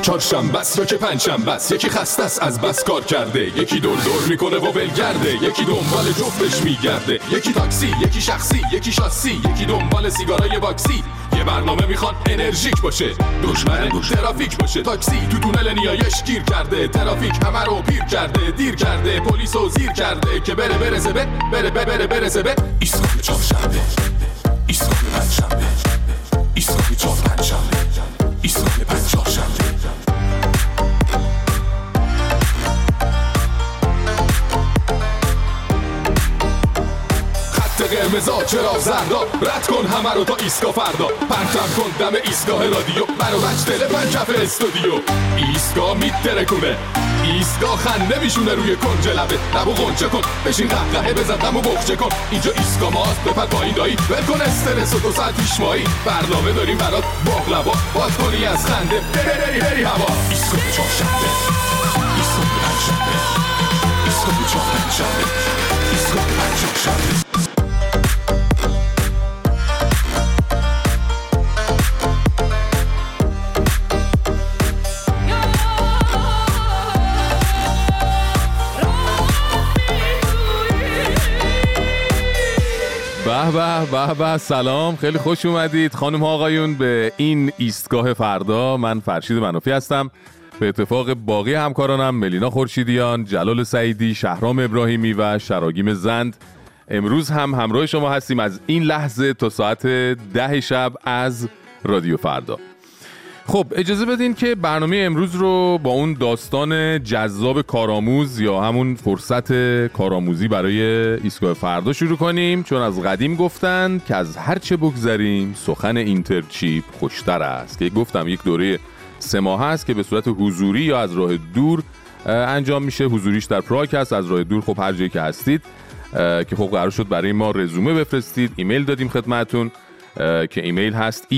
چهارشنبه است یا که پنجشنبه است، یکی خسته است از بس کار کرده، یکی دور دور میکنه و ولگرده، یکی دنبال جفتش میگرده، یکی تاکسی، یکی شخصی، یکی شاسی، یکی دنبال سیگارای باکسی. یه برنامه میخواد انرژیک باشه، دشمن ترافیک باشه. تاکسی تو تونل نیایش گیر کرده، ترافیک همه رو پیر کرده، دیر کرده، پلیسو زیر کرده که برسه به ایستگاه چهارشنبه، ایستگاه پنجشنبه، ایستگاه چهارشنبه، ایستگاه پنجشنبه. قرمزا چرا زردا، رد کن همه رو تا ایستگاه فردا، پرتم کن دم ایستگاه رادیو، برو بچ تلفن کف استودیو. ایستگاه میترکونه، ایستگاه خنده میشونه روی کنج لبه، لبو غنچه کن، بشین قهقهه بزن دمو بخچه کن. اینجا ایستگاه ماست، بپر پایین دایی، ول کن استرس و 2 ساعت پیشمایی، برنامه داریم برات باقلوا، باز کنی از خنده بری هوا. ایستگاه چهارشنبه، ایستگاه پنجشنبه، ایستگاه چهارشنبه، ایستگاه پنجشنبه. به به سلام، خیلی خوش اومدید خانم ها آقایون به این ایستگاه فردا. من فرشید منافی هستم، به اتفاق باقی همکارانم ملینا خورشیدیان، جلال سعیدی، شهرام ابراهیمی و شراگیم زند امروز هم همراه شما هستیم از این لحظه تا ساعت 10 شب از رادیو فردا. خب اجازه بدین که برنامه امروز رو با اون داستان جذاب کارآموز یا همون فرصت کارآموزی برای ایستگاه فردا شروع کنیم، چون از قدیم گفتن که از هر چه بگذریم سخن اینترچیپ خوشتر است، که گفتم یک دوره 3 ماه است که به صورت حضوری یا از راه دور انجام میشه. حضوریش در پراگ هست، از راه دور خب هر جایی که هستید که خب قرار شد برای ما رزومه بفرستید. ایمیل دادیم خدمتتون که ایمیل هست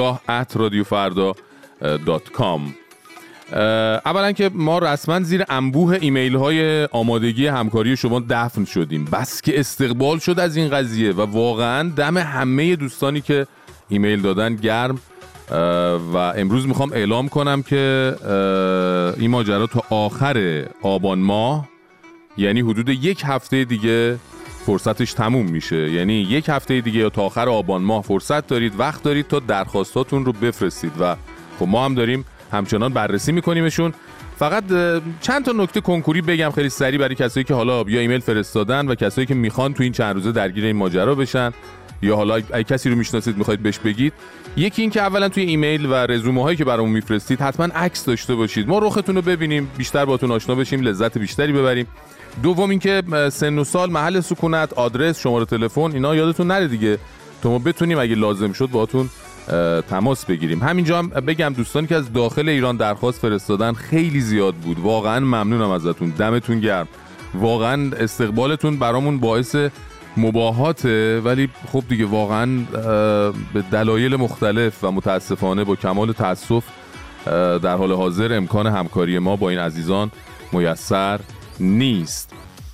istgah@radiofarda.com. اولا که ما رسما زیر انبوه ایمیل های آمادگی همکاری شما دفن شدیم، بس که استقبال شد از این قضیه و واقعا دم همه دوستانی که ایمیل دادن گرم. و امروز میخوام اعلام کنم که این ماجرا تا آخر آبان ماه، یعنی حدود 1 هفته دیگه فرصتش تموم میشه. یعنی 1 هفته دیگه یا تا آخر آبان ماه فرصت دارید، وقت دارید تا درخواستاتون رو بفرستید و خب ما هم داریم همچنان بررسی میکنیمشون. فقط چند تا نکته کنکوری بگم خیلی سریع برای کسایی که حالا یا ایمیل فرستادن و کسایی که میخوان تو این چند روزه درگیر این ماجرا بشن یا حالا اگه کسی رو میشناسید میخواید بهش بگید. یکی این که اولا توی ایمیل و رزومه هایی که برامون میفرستید حتما عکس داشته باشید، ما رختون رو ببینیم، بیشتر باهاتون آشنا بشیم، لذت بیشتری ببریم. دوم این که سن و سال، محل سکونت، آدرس، شماره تلفن اینا یادتون نره دیگه، تا ما بتونیم اگه لازم شد باهاتون تماس بگیریم. همینجا هم بگم دوستانی که از داخل ایران درخواست فرستادن خیلی زیاد بود، واقعا ممنونم ازتون، دمتون گرم، واقعا استقبالتون برامون باعث مباهاته، ولی خب دیگه واقعا به دلایل مختلف و متاسفانه با کمال تأسف در حال حاضر امکان همکاری ما با این عزیزان میسر نیست.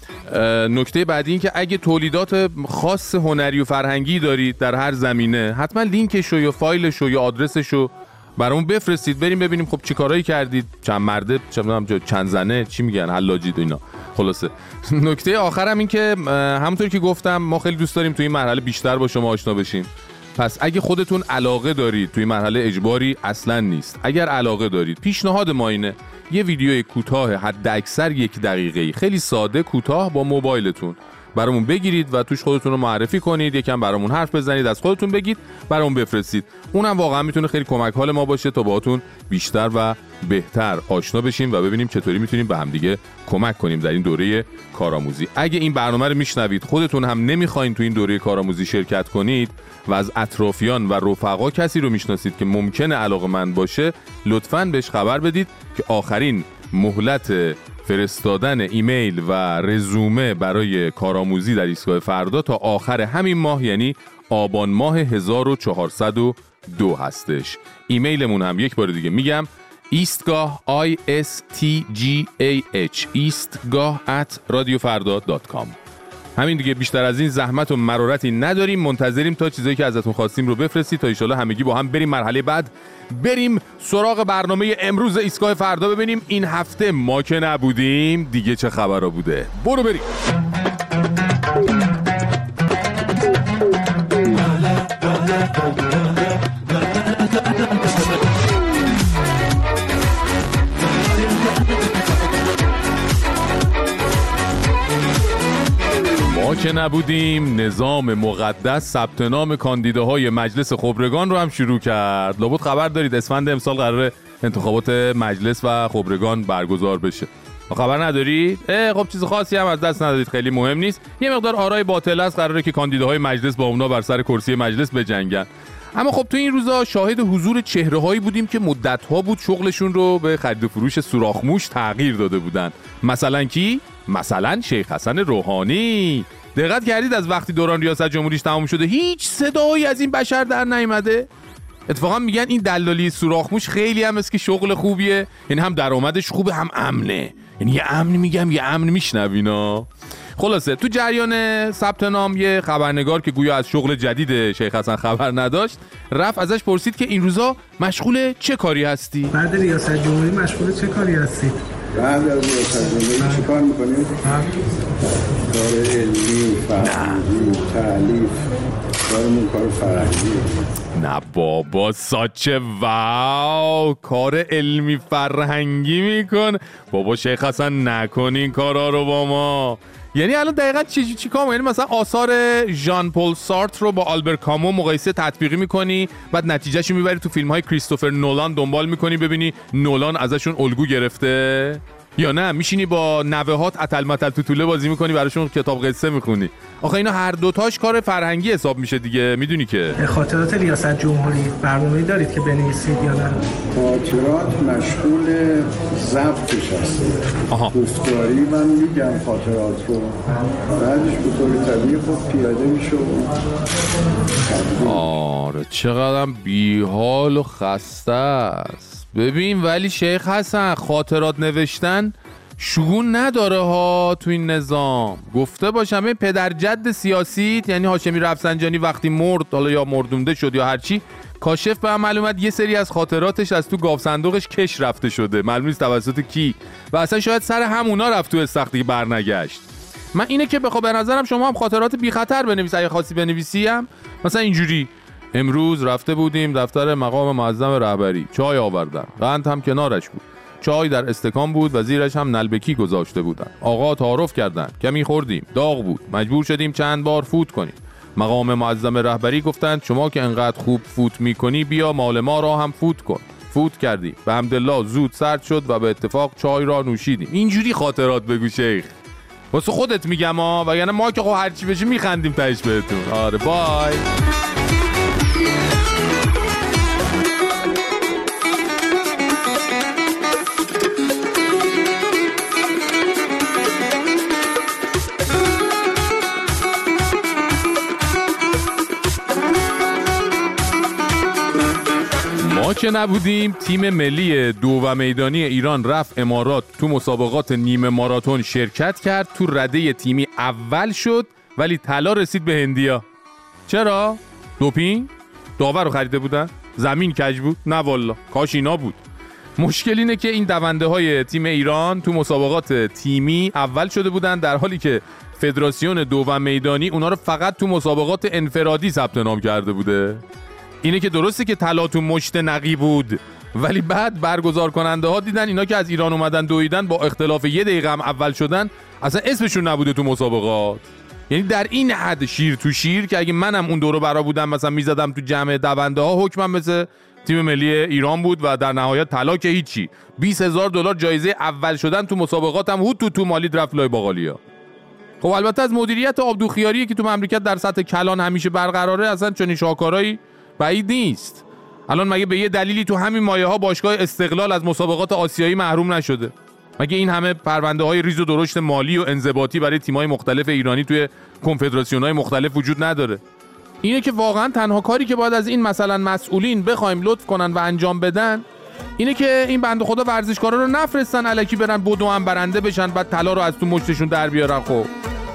نکته بعدی این که اگه تولیدات خاص هنری و فرهنگی دارید در هر زمینه، حتما لینکشو یا فایلشو یا آدرسشو برامون بفرستید، بریم ببینیم خب چی کارایی کردید، چند مرده، چند زنه، چی میگن، حلاجید و اینا. خلاصه نکته آخرم این که همونطور که گفتم ما خیلی دوست داریم توی این مرحله بیشتر با شما آشنا بشیم. پس اگه خودتون علاقه دارید، توی مرحله اجباری اصلا نیست، اگر علاقه دارید پیشنهاد ما اینه یه ویدیوی کوتاه حد اکثر 1 دقیقه‌ای خیلی ساده کوتاه با موبایلتون برامون بگیرید و توش خودتون رو معرفی کنید، یکم برامون حرف بزنید، از خودتون بگید، برامون بفرستید. اونم واقعا میتونه خیلی کمک حال ما باشه تا باهاتون بیشتر و بهتر آشنا بشیم و ببینیم چطوری میتونیم به هم دیگه کمک کنیم در این دوره کارآموزی. اگه این برنامه رو میشنوید خودتون هم نمیخواین تو این دوره کارآموزی شرکت کنید و از اطرافیان و رفقا کسی رو میشناسید که ممکنه علاقه‌مند باشه، لطفاً بهش خبر بدید که آخرین مهلت فرستادن ایمیل و رزومه برای کارآموزی در ایستگاه فردا تا آخر همین ماه، یعنی آبان ماه 1402 هستش. ایمیلمون هم یک بار دیگه میگم ایستگاه istgah istgah@radiofarda.com. همین دیگه، بیشتر از این زحمت و مرارتی نداریم. منتظریم تا چیزایی که ازتون خواستیم رو بفرستید تا ان شاءالله همگی با هم بریم مرحله بعد، بریم سراغ برنامه امروز ایستگاه فردا، ببینیم این هفته ما که نبودیم دیگه چه خبرا بوده. برو بریم. ما که نبودیم نظام مقدس ثبت نام کاندیداهای مجلس خبرگان رو هم شروع کرد. لابد خبر دارید اسفند امسال قراره انتخابات مجلس و خبرگان برگزار بشه. خبر ندارید؟ خب چیز خاصی هم از دست ندارید، خیلی مهم نیست. یه مقدار آرای باطل است، قراره که کاندیداهای مجلس با اونا بر سر کرسی مجلس بجنگن. اما خب تو این روزا شاهد حضور چهره‌هایی بودیم که مدت‌ها بود شغلشون رو به خرید و فروش سوراخ‌موش تغییر داده بودن. مثلا کی؟ مثلا شیخ حسن روحانی. دقت کردید از وقتی دوران ریاست جمهوریش تمام شده هیچ صدایی از این بشر در نیامده؟ اتفاقا میگن این دلالی سوراخ‌موش خیلی هم است که شغل خوبیه، یعنی هم درآمدش خوبه هم امنه. یعنی یه امن میگم یه امن میشنوینا. خلاصه تو جریان ثبت نام یه خبرنگار که گویا از شغل جدید شیخ حسن خبر نداشت رفت ازش پرسید که این روزا مشغول چه کاری هستی؟ بعد ریاست جمهوری مشغول چه کاری هستی؟ بعد از ریاست جمهوری چی کار میکنید؟ کار علمی، فرهنگی، تعلیف، کار فرهنگی. نه بابا ساچه، واو کار علمی فرهنگی میکن. بابا شیخ حسن نکن این کارا رو با ما. یعنی الان دقیقاً چی کار؟ یعنی مثلا آثار ژان پل سارتر رو با آلبر کامو مقایسه تطبیقی میکنی، بعد نتیجهشو میبری تو فیلم‌های کریستوفر نولان دنبال میکنی ببینی نولان ازشون الگو گرفته، یا نه میشینی با نوهات اتل متل توتوله بازی میکنی براشون کتاب قصه میخونی؟ آخه اینا هر دوتاش کار فرهنگی حساب میشه دیگه، میدونی که. خاطرات ریاست جمهوری برنامه‌ای دارید که بنویسید یا نه؟ خاطرات مشغول ضبطش هستیم. گفتاری من میگم خاطرات رو، بعدش به طور طبیعی خود پیاده میشه. آره چقدر بیحال و خسته است. ببین ولی شیخ حسن خاطرات نوشتن شگون نداره ها تو این نظام. گفته باشم این پدر جد سیاسیت یعنی هاشمی رفسنجانی وقتی مرد، حالا یا مردونده شد یا هرچی، کاشف به عمل اومد یه سری از خاطراتش از تو گاو صندوقش کش رفته شده، معلوم نیست توسط کی، و اصلا شاید سر همونا رفت تو استخری برنگشت. من اینه که بخوام به نظرم شما هم خاطرات بی خطر بنویس، اگه خاصی بنویسی هم مثلا اینجوری: امروز رفته بودیم دفتر مقام معظم رهبری، چای آوردن، قند هم کنارش بود، چای در استکان بود و زیرش هم نلبکی گذاشته بودن. آقا تعارف کردن، کمی خوردیم، داغ بود، مجبور شدیم چند بار فوت کنیم. مقام معظم رهبری گفتند شما که انقدر خوب فوت میکنی بیا مال ما را هم فوت کن. فوت کردیم، به حمدالله زود سرد شد و به اتفاق چای را نوشیدیم. اینجوری خاطرات بگو شیخ، واسه خودت میگم ها، وگرنه ما که خب هرچی بشه میخندیم تهش بهتون. آره بای. ما که نبودیم تیم ملی دو میدانی ایران رفت امارات، تو مسابقات نیمه ماراتون شرکت کرد، تو رده تیمی اول شد ولی طلا رسید به هندیا. چرا؟ دوپینگ؟ داور رو خریده بودن؟ زمین کج بود؟ نه والا، کاش اینا بود. مشکل اینه که این دونده های تیم ایران تو مسابقات تیمی اول شده بودن، در حالی که فدراسیون دو میدانی اونا رو فقط تو مسابقات انفرادی ثبت نام کرده بوده. اینه که درسته که طلا تو مشت نقی بود، ولی بعد برگزار کننده ها دیدن اینا که از ایران اومدن دویدن با اختلاف یه دقیقه هم اول شدن، اصلا اسمشون نبوده تو مسابقات. یعنی در این حد شیر تو شیر که اگه منم اون دورو برا بودم مثلا میزدم تو جمع دونده ها، حکمم مثل تیم ملی ایران بود و در نهایت طلا که هیچی. $20,000 جایزه اول شدن تو مسابقات هم هوت تو مالی رفت لای باقالیا. خب البته از مدیریت آبدوخیاری که تو مملکت در سطح کلان همیشه برقراره اصلا چنین شاهکارایی بعید نیست. الان مگه به یه دلیلی تو همین مایه ها باشگاه استقلال از مسابقات آسیایی محروم نشده؟ مگه این همه پرونده های ریز و درشت مالی و انضباطی برای تیم‌های مختلف ایرانی توی کنفدراسیون‌های مختلف وجود نداره؟ اینه که واقعا تنها کاری که باید از این مثلا مسئولین بخوایم لطف کنن و انجام بدن اینه که این بنده خدا ورزشکارا رو نفرستن الکی برن بدو هم برنده بشن بعد طلا رو از تو مشتشون در بیارن. خب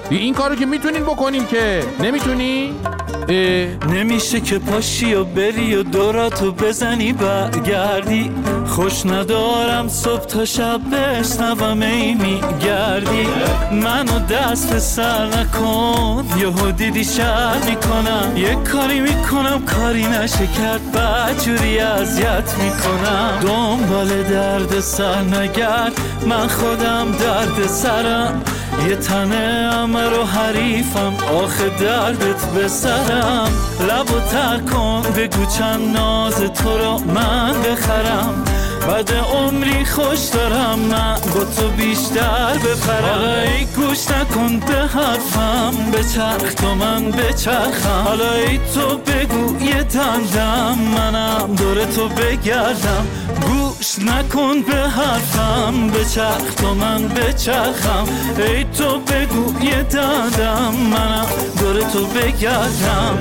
این کارو که میتونین بکنیم که نمیتونی؟ نمیشه که پاشی و بری و دوراتو بزنی برگردی، خوش ندارم صبح تا شب بشنوم ای میگردی، منو دست به سر نکن یهو دیدی شر میکنم، یه کاری میکنم کاری نشه کرد بدجوری اذیت میکنم، دنبال درد سر نگرد من خودم درد سرم، یه تنه امر و حریفم آخه دردت به سرم، لبو تر کن بگو چند ناز تو رو من بخرم، بعد عمری خوش دارم من با تو بیشتر بپرم، حالا ای گوش نکن به حرفم بچرخ تو من بچرخم، حالا ای تو بگو یه دندم منم دور تو بگردم، گوش نکن به حرفم بچرخ تو من بچرخم، ای تو بگو یه دندم منم دور تو بگردم.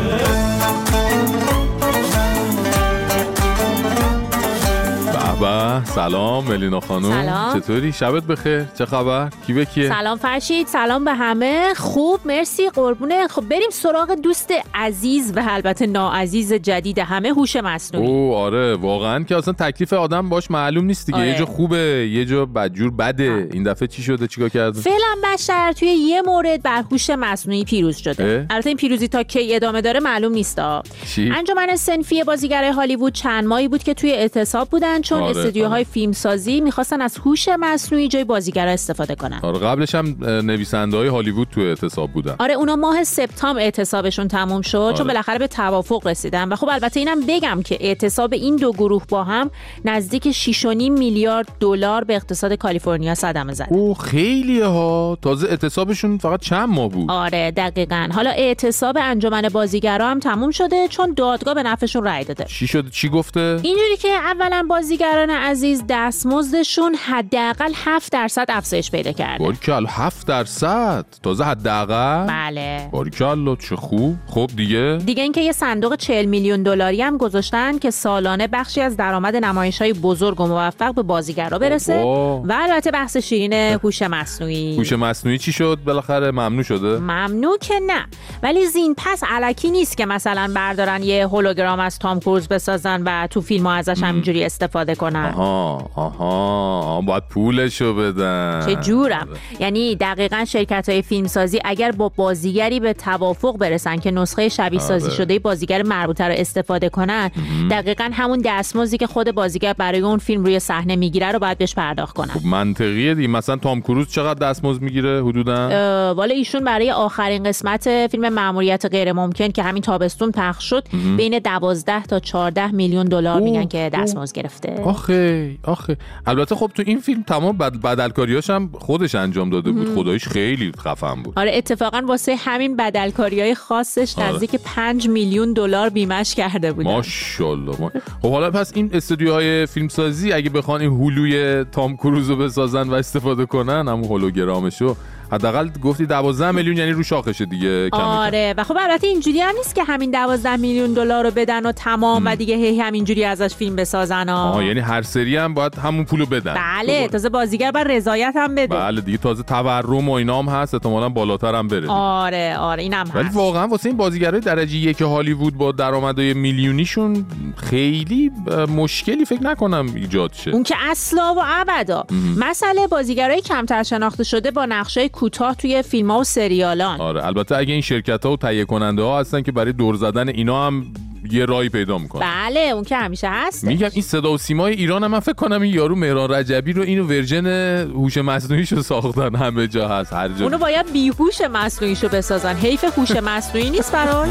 بابا سلام ملینا خانم. سلام. چطوری؟ شبت بخیر. چه خبر؟ کی به کیه؟ سلام فرشید، سلام به همه. خوب مرسی قربونه. خب بریم سراغ دوست عزیز و البته ناعزیز جدید همه، هوش مصنوعی. اوه آره واقعا که اصلا تکلیف آدم باش معلوم نیست دیگه. آره. یه جا خوبه یه جا بدجور بده. این دفعه چی شده؟ چیکار کردن؟ فعلا بشر توی یه مورد بر هوش مصنوعی پیروز شده. البته این پیروزی تا کی ادامه داره معلوم نیست. انجمن صنفی بازیگرای هالیوود چند ماهی بود که توی اعتصاب بودن چون استودیوهای فیلمسازی می‌خواستن از هوش مصنوعی جای بازیگرا استفاده کنن. آره قبلش هم نویسنده‌های هالیوود توی اعتصاب بودن. آره اونا ماه سپتامبر اعتصابشون تموم شد چون بالاخره به توافق رسیدن و خب البته اینم بگم که اعتصاب این دو گروه با هم نزدیک 6.5 میلیارد دلار به اقتصاد کالیفرنیا صدمه زد. اوه خیلیه ها. تازه اعتصابشون فقط چند ماه بود. آره دقیقاً. حالا اعتصاب انجمن بازیگرا هم تموم شده چون دادگاه به نفعشون رأی داده. چی شده؟ چی گفته؟ اینجوری که اولا بازیگران عزیز دستمزدشون حداقل 7% افزایش پیدا کرده. باریکلا 7%. تازه حداقل؟ بله. باریکلا چه خوب. خب دیگه اینکه یه صندوق 40 میلیون دلاری هم گذاشتن که سالانه بخشی از درآمد نمایش‌های بزرگ و موفق به بازیگرا برسه. و البته بحث شیرین هوش مصنوعی. هوش مصنوعی چی شد؟ بالاخره ممنوع شده؟ ممنوع که نه. ولی زین پس الکی نیست که مثلا بردارن یه هولوگرام از تام کروز بسازن و تو فیلم‌ها ازش همینجوری استفاده کنن. آها باید پولشو بدن. چه جورم. یعنی دقیقاً شرکت‌های فیلمسازی اگر با بازیگری به توافق برسن که نسخه شبیه سازی شده بازیگر مربوطه رو استفاده کنن، دقیقاً همون دستمزدی که خود بازیگر برای اون فیلم روی صحنه میگیره رو باید بهش پرداخت کنن. خب منطقیه دیگه. مثلا تام کروز چقدر دستمزد میگیره حدوداً؟ والا ایشون برای آخرین قسمت فیلم مأموریت غیر ممکن که همین تابستون پخش شد بین 12 تا 14 میلیون دلار میگن که دستمزد گرفته. آخه البته خب تو این فیلم تمام بدلکاریاش هم خودش انجام داده بود. خداییش خیلی خفن بود. آره اتفاقا واسه همین بدلکاریای خاصش نزدیک 5 میلیون دلار بیمش کرده بودن. ماشاءالله. خب حالا پس این استودیوهای فیلمسازی اگه بخوان این هولوی تام کروز رو بسازن و استفاده کنن، همون هولوگرامشو، حداقل گفتی 12 میلیون یعنی رو شاخشه دیگه. آره و خب البته اینجوری هم نیست که همین 12 میلیون دلار رو بدن و تمام و دیگه هی همینجوری ازش فیلم بسازن. یعنی هر سری هم باید همون پولو بدن. بله تازه بازیگر باید رضایت هم بده. بله دیگه تازه تورم و اینا هم هست، احتمالاً بالاتر هم بره. آره اینم هست. ولی واقعا واسه این بازیگرای درجه 1 هالیوود با درآمدهای میلیونیشون خیلی مشکلی فکر نکنم ایجاد شه. اون که اصلا و ابدا. مسئله بازیگرای کمتر شناخته شده با نقشای کوتاه توی فیلم‌ها و سریالان. آره البته اگه این شرکت‌ها و تهیه کننده‌ها هستن که برای دور زدن اینا هم یه راهی پیدا میکنه. بله اون که همیشه هست. میگم این صدا و سیمای ایران هم من فکر کنم این یارو مهران رجبی رو اینو ورژن هوش مصنوعیشو ساختن، همه جا هست هر جا. اونو باید بیهوش مصنوعیشو بسازن. حیف هوش مصنوعی نیست براش.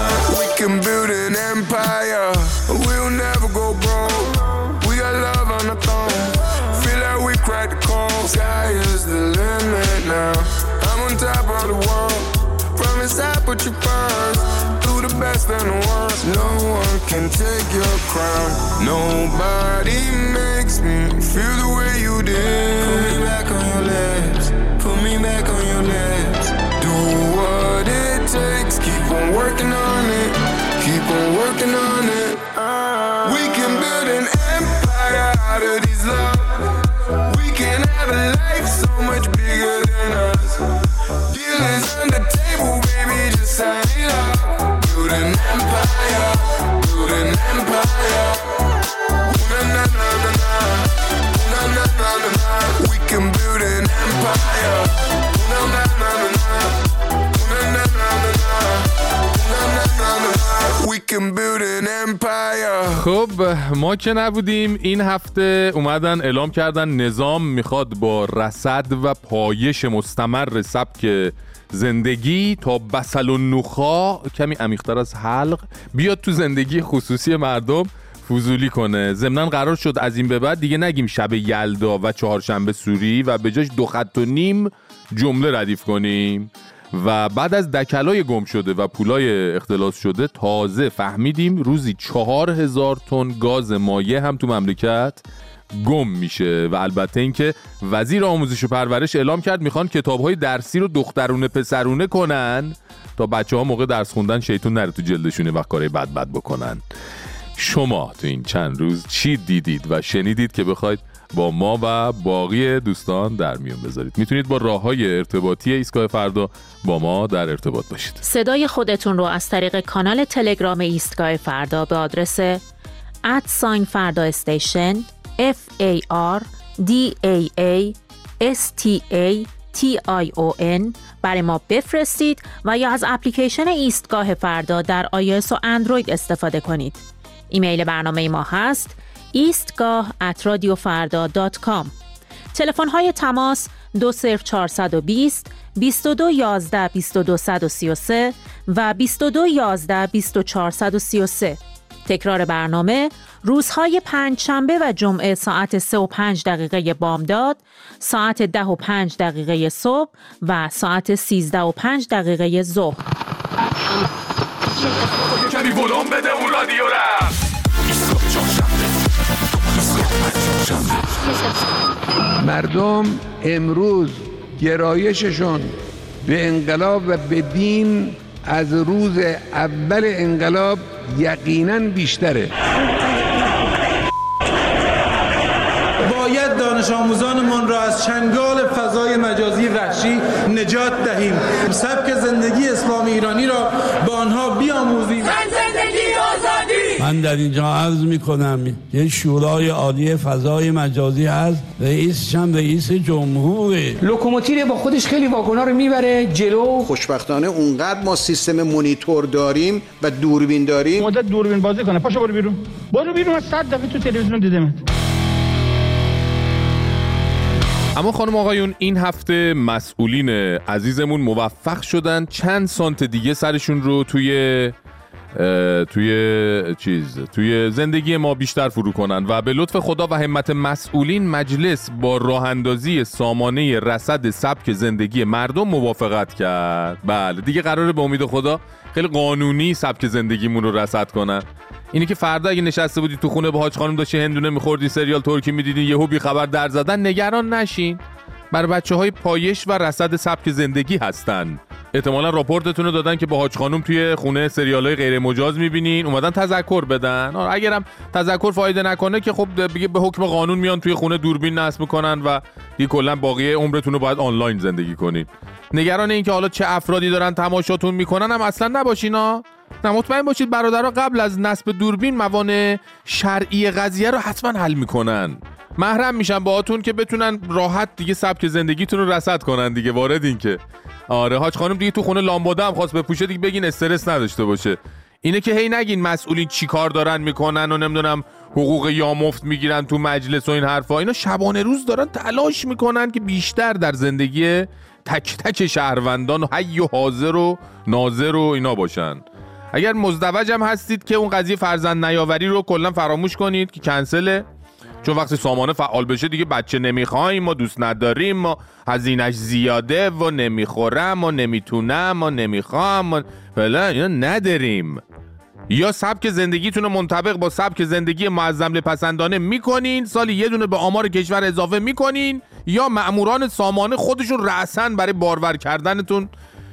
Best and the worst, no one can take your crown. Nobody makes me feel the way you did. Put me back on your lips, put me back on your lips. Do what it takes, keep on working on it, keep on working on it. We can build an empire out of these love. We can have a life so much bigger than us. Deal is ما که نبودیم این هفته اومدن اعلام کردن نظام میخواد با رصد و پایش مستمر سبک زندگی تا بسل و نخاع کمی عمیق‌تر از حلق بیاد تو زندگی خصوصی مردم فضولی کنه. ضمناً قرار شد از این به بعد دیگه نگیم شب یلدا و چهارشنبه سوری و به جاش 2.5 خط جمله ردیف کنیم. و بعد از دکلای گم شده و پولای اختلاس شده تازه فهمیدیم روزی 4,000 تن گاز مایع هم تو مملکت گم میشه. و البته اینکه وزیر آموزش و پرورش اعلام کرد میخوان کتاب‌های درسی رو دخترونه پسرونه کنن تا بچه‌ها موقع درس خوندن شیطون نره تو جلدشونه وقت کارهای بد بکنن. شما تو این چند روز چی دیدید و شنیدید که بخواید با ما و باقی دوستان در میون بذارید؟ میتونید با راه‌های ارتباطی ایستگاه فردا با ما در ارتباط باشید. صدای خودتون رو از طریق کانال تلگرام ایستگاه فردا به آدرس @فردا استیشن FARDAASTATION برای ما بفرستید و یا از اپلیکیشن ایستگاه فردا در iOS و اندروید استفاده کنید. ایمیل برنامه ما هست eastgah@radiofarda.com. تلفن‌های تماس 20420 2211 2233 و 2211 2433. تکرار برنامه روزهای پنجشنبه و جمعه ساعت 3:05 بامداد، ساعت 10:05 صبح و ساعت 13:05 ظهر. کمی ولوم بده اون رادیو را. مردم امروز گرایششون به انقلاب و به دین از روز اول انقلاب یقیناً بیشتره. باید دانش آموزانمان را از چنگال فضای مجازی وحشی نجات دهیم. سبک زندگی اسلامی ایرانی را با آنها بیاموزیم. زندگی آزادی. من در اینجا عرض میکنم یه شورای عالی فضای مجازی هست، رئیسش هم رئیس جمهوره. لوکوموتیو با خودش خیلی واگونا رو میبره جلو. خوشبختانه اونقدر ما سیستم مونیتور داریم و دوربین داریم. مدت دوربین بازی کنه. پاشو برو بیرون. برو بیرون. از 100 دفعه تو تلویزیون دیدمت. اما خانم آقایون این هفته مسئولین عزیزمون موفق شدن چند سانت دیگه سرشون رو توی زندگی ما بیشتر فرو کنن و به لطف خدا و همت مسئولین مجلس با راه اندازی سامانه رصد سبک زندگی مردم موافقت کرد. بله دیگه قراره به امید خدا خیلی قانونی سبک زندگیمون رو رصد کنن. اینی که فردا اگه نشسته بودی تو خونه با حاج خانم داشتی هندونه می‌خوردی سریال ترکی می‌دیدین یهو بی خبر در زدن، نگران نشین. برای بچه‌های پایش و رصد سبک زندگی هستن. احتمالاً راپورتتون رو دادن که با حاج خانم توی خونه سریال‌های غیر مجاز می‌بینین، اومدن تذکر بدن. اگرم تذکر فایده نکنه که خب دیگه به حکم قانون میان توی خونه دوربین نصب می‌کنن و دیگه کلاً باقی عمرتون رو باید آنلاین زندگی کنین. نگران این که حالا چه افرادی دارن تماشاتون می‌کنن هم اصلاً نباشینا. نه مطمئن باشید برادرها قبل از نصب دوربین موانع شرعی قضیه رو حتما حل میکنن. محرم میشن باهاتون که بتونن راحت دیگه سبک زندگیتون رو رصد کنن دیگه. واردین که آره حاج خانم دیگه تو خونه لامباده هم خواست بپوشه دیگه بگین استرس نداشته باشه. اینه که هی نگین مسئولین چی کار دارن میکنن و نمیدونم حقوق یا مفت میگیرن تو مجلس و این حرفا. اینا شبانه روز دارن تلاش میکنن که بیشتر در زندگی تک تک شهروندان حی و حاضر و ناظر و اینا باشن. اگر مزدوج هم هستید که اون قضیه فرزند نیاوری رو کلا فراموش کنید که کنسله، چون وقتی سامانه فعال بشه دیگه بچه نمیخوایم، ما دوست نداریم، ما هزینه‌اش زیاده و نمیخورم، ما نمیتونم، ما نمیخوام، ما فلان، اینا نداریم. یا سبک زندگیتون رو منطبق با سبک زندگی معظم لپسندانه میکنین، سالی یه دونه به آمار کشور اضافه میکنین، یا مأموران سامانه خودشون رأساً برای بارور کردنتون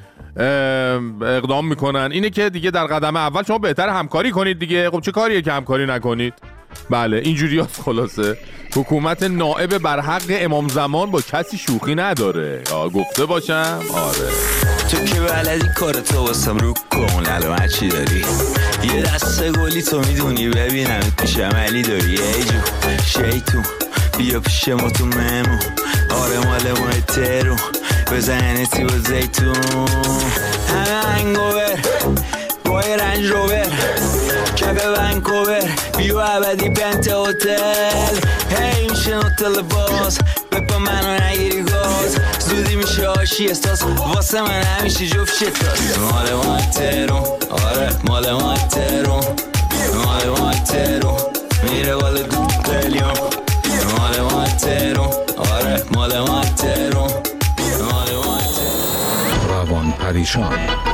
اقدام میکنن. اینه که دیگه در قدم اول شما بهتر همکاری کنید دیگه. خب چه کاریه که همکاری نکنید؟ بله اینجوری هست. خلاصه حکومت نائب بر حق امام زمان با کسی شوخی نداره، گفته باشم. آره تو که بلدی کارتو واسم رو کن، علامت چی داری؟ یه دسته گلی تو میدونی ببینم پیش عملی داری. ای جو شیطون بیا پیش ما تو ممون، آره مال ما ترون بزنتی با زیتون، همه انگوور بای رنج روور که به ونکوور بیو ابدی پنت هتل هی میشه هتل باز بپا منو نگیری گاز زودی میشه آشی استاس واسه من همیشه جفت شتاس مال ما ترون آره مال ما ترون مال ما ترون میره بالا 2 قلیون مال ما ترون آره مال ما ترون مال ما ترون روان پریشان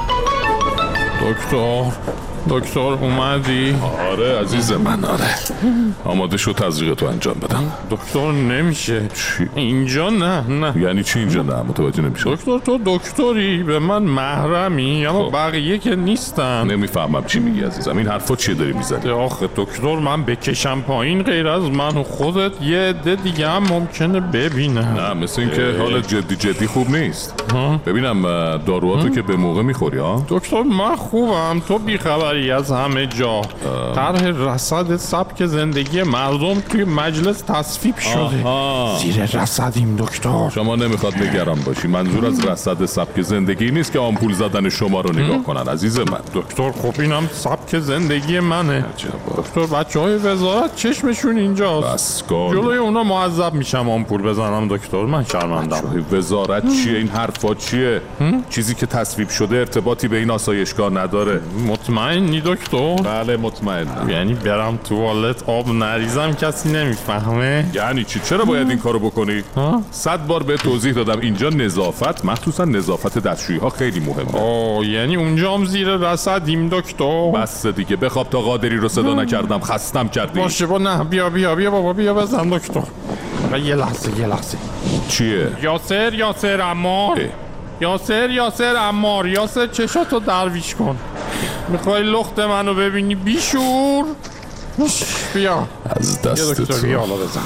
دکتر اومدی؟ آره عزیز من آره آماده شد تزریق تو انجام بدم. دکتر نمیشه. چی؟ اینجا نه یعنی چی اینجا نه؟ متوجه نمیشه. دکتر تو دکتری به من محرمی اما بقیه که نیستن. نمیفهمم چی میگی عزیزم. این حرفا چیه داری میزنی؟ آخه دکتر من بکشم پایین غیر از من و خودت یه عده دیگه هم ممکنه ببینن. نه مثل این که حالت جدی خوب نیست. ببینم داروهاتو که به موقع میخوری ها؟ دکتر من خوبم تو بیخبری از همه جا. طرح رصد سبک زندگی مردم توی مجلس تصویب شده. زیر رصدیم دکتر. شما نمیخواد نگران باشی. منظور از رصد سبک زندگی نیست که آمپول زدن شما رو نگاه کنن عزیز من. دکتر خب اینم سبک زندگی منه. دکتر بچهای وزارت چشمشون اینجاست. بس کن. جلوی اونا معذب میشم آمپول بزنم دکتر. من شرمندم. وزارت چیه؟ این حرفا چیه؟ چیزی که تصویب شده ارتباطی به این آسایشگاه نداره. مطمئنی دکتر؟ بله مطمئنم. یعنی برم توالت آب نریزم کسی نمیفهمه؟ یعنی چی؟ چرا باید این کارو بکنی؟ 100 بار به توضیح دادم اینجا نظافت مخصوصا نظافت دستشویی ها خیلی مهمه. یعنی اونجا هم زیر رصدیم دکتر. بس دیگه بخواب تا قادری رو صدا نکردم خستم کردی. باشه نه بیا بابا بیا بزن دکتر. یه لحظه چیه؟ یاسر عمار. یاسر عمار. یاسر چشاتو درویش کن. میخوای لخت منو ببینی بیشور؟ بیا از دست تو بیا حالا بزن.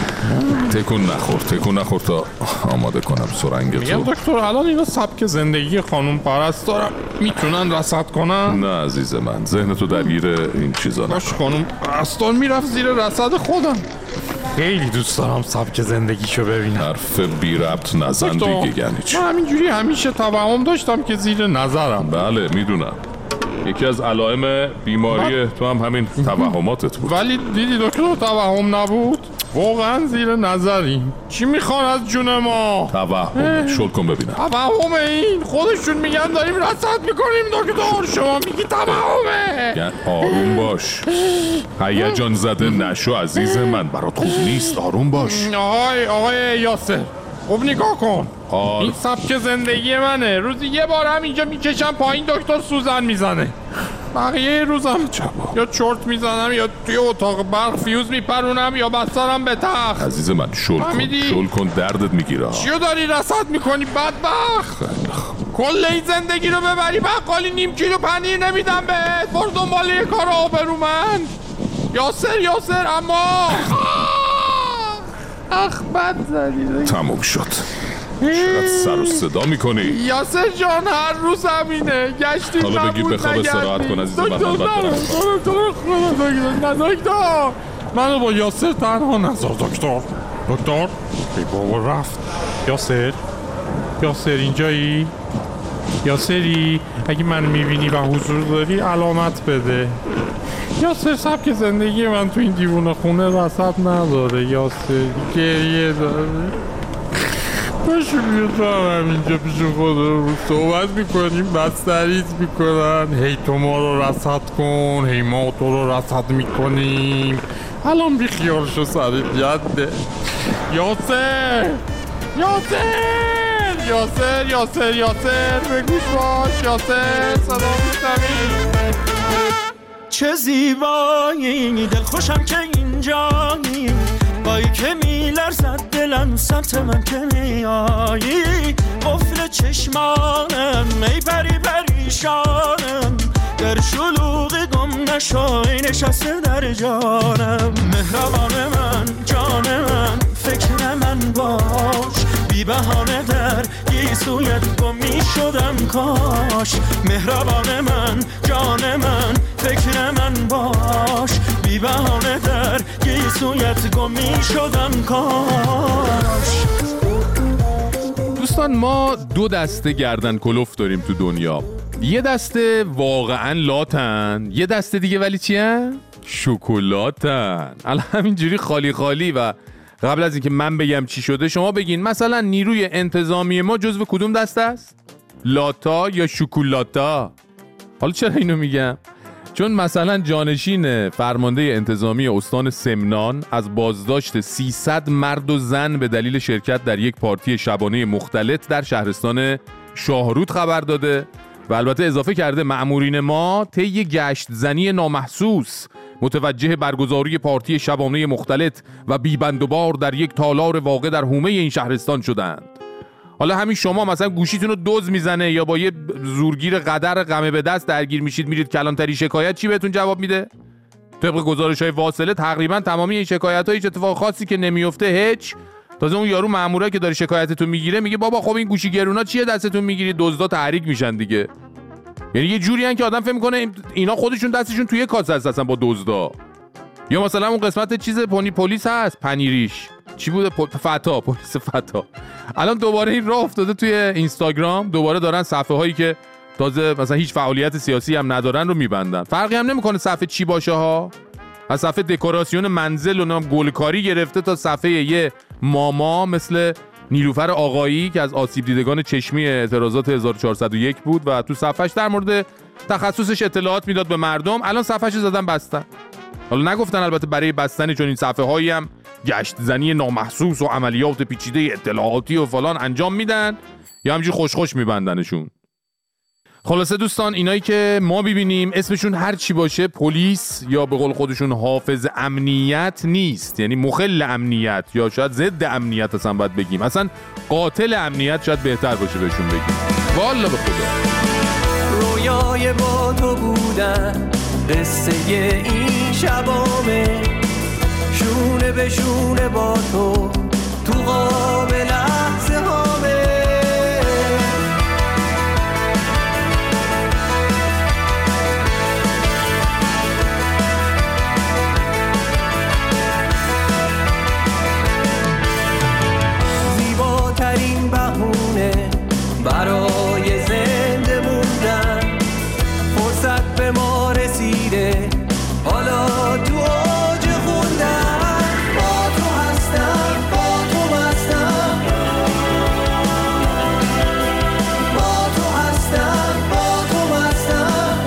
تکون نخور تا آماده کنم سرنگ تو. دکتر الان اینا سبک زندگی خانوم پرستارم میتونن رصد کنن؟ نه عزیز من ذهنتو درگیر این چیزا نکن. باش خانوم پرستار میرفت زیر رصد خودم. خیلی دوست دارم سبک زندگیشو ببینم. حرف بی ربط نزن دیگه. یعنی چی؟ من همینجوری همیشه توهم داشتم که زیر نظرم. بله میدونم. یکی از علائم بیماری تو هم همین توهماتت بود. ولی دیدی دکتر توهم نبود. واقعا زیر نظریم. چی میخوان از جون ما؟ توهم. شل کن ببینم. توهم این خودشون میگن داریم رصد میکنیم دکتر شما میگی توهمه. آروم باش. هیجان زده نشو عزیز من. برات خوب نیست. آروم باش. آقای یاسر خوب نگاه کن. این سبک زندگی منه. روزی یه بار هم اینجا میکشم پایین دکتر سوزن میزنه. بقیه روزم یا چرت میزنم یا توی اتاق برق فیوز میپرونم یا بسترم به تخت. عزیز من شل کن دردت میگیره. چیو داری رصد میکنی بدبخت؟ کل این زندگی رو ببری بقالی 0.5 کیلو پنیر نمیدم بهت. برو دنبال یه کار آبرومند. یاسر اما بد زدی. تموم شد. چقدر سر و صدا میکنی؟ یاسر جان هر روز همینه. گشتیم حالا بگی بخواب استراحت کن عزیز من. دکتر منو با یاسر تنها نذار دکتر. ای بابا رفت. یاسر اینجایی؟ یاسری اگه من میبینی و حضور داری علامت بده. یاسر سبک زندگی من تو این دیوونه خونه رصد نداره. یاسر گریه داره. باشه بیاد تو هم همینجا پیش خود رو صحبت میکنیم بستریز میکنن. هی تو ما رو رصد کن هی ما تو رو رصد میکنیم. الان بی خیال شو سرت یده. یاسر به گوش باش. یاسر صدا میشنوی؟ چه زیبایی دل خوشم که اینجایی بایی که میلرزد دلم سمت من که میایی. قفل چشمانم ای پریشانم در شلوغ گم نشای نشسته در جانم. مهربان من جان من فکر من باش بی بهانه در گیسویت گم می شدم کاش. مهربان من جان من فکر من باش بی بهانه در گیسویت گم می شدم کاش. دوستان ما 2 دسته گردن کلوف داریم تو دنیا. یه دسته واقعا لاتن، یه دسته دیگه ولی چیه؟ شکلاتن. الان همینجوری خالی خالی و قبل از اینکه من بگم چی شده شما بگین مثلا نیروی انتظامی ما جزو کدوم دسته است؟ لاتا یا شکلاتا؟ حالا چرا اینو میگم؟ چون مثلا جانشین فرمانده انتظامی استان سمنان از بازداشت 300 مرد و زن به دلیل شرکت در یک پارتی شبانه مختلط در شهرستان شاهرود خبر داده و البته اضافه کرده مأمورین ما طی گشت زنی نامحسوس متوجه برگزاری پارتی شبانه مختلط و بی‌بندوبار در یک تالار واقع در حومه این شهرستان شدند. حالا همین شما مثلا گوشیتون رو دزد میزنه یا با یه زورگیر قدر غمه به دست درگیر میشید میرید کلانتری شکایت، چی بهتون جواب میده؟ طبق گزارش‌های واصله تقریبا تمامی این شکایت‌ها هیچ اتفاق خاصی که نمیفته هیچ. تازه اون یارو مأموره که داره شکایتتون میگیره میگه بابا خب این گوشی گرونا چیه دستتون میگیری؟ دزدا تحریک میشن دیگه. یعنی یه جوری ان که آدم فکر میکنه اینا خودشون دستشون توی کاسه هست اصلا با دزدا. یا مثلا اون قسمت چیز پلیس هست پنیریش چی بوده؟ پلیس فتا. الان دوباره این راه افتاده توی اینستاگرام، دوباره دارن صفحه هایی که تازه مثلا هیچ فعالیت سیاسی هم ندارن رو میبندن. فرقی هم نمیکنه صفحه چی باشه ها، از صفحه دکوراسیون منزل و گلکاری گرفته تا صفحه یه ماما مثل نیلوفر آقایی که از آسیب دیدگان چشمی اعتراضات 1401 بود و تو صفحش در مورد تخصصش اطلاعات میداد به مردم. الان صفحش زدن بستن. حالا نگفتن البته برای بستن چون این صفحه هایی هم گشت زنی نامحسوس و عملیات پیچیده اطلاعاتی و فلان انجام میدن یا همینجوری خوش میبندنشون. خلاصه دوستان اینایی که ما ببینیم اسمشون هر چی باشه پلیس یا به قول خودشون حافظ امنیت نیست، یعنی مخل امنیت یا شاید ضد امنیت اصلا باید بگیم، اصلا قاتل امنیت شاید بهتر باشه بهشون بگیم. والا به خدا رویای با تو بودن قصه این شبامه، شونه به شونه با تو قاب لحظه هامه. زیباترین بهونه برای زنده موندن، فرصت به ما رسیده حالا تو اوج خوندن. با تو هستم، با تو بستم، با تو هستم، با تو بستم.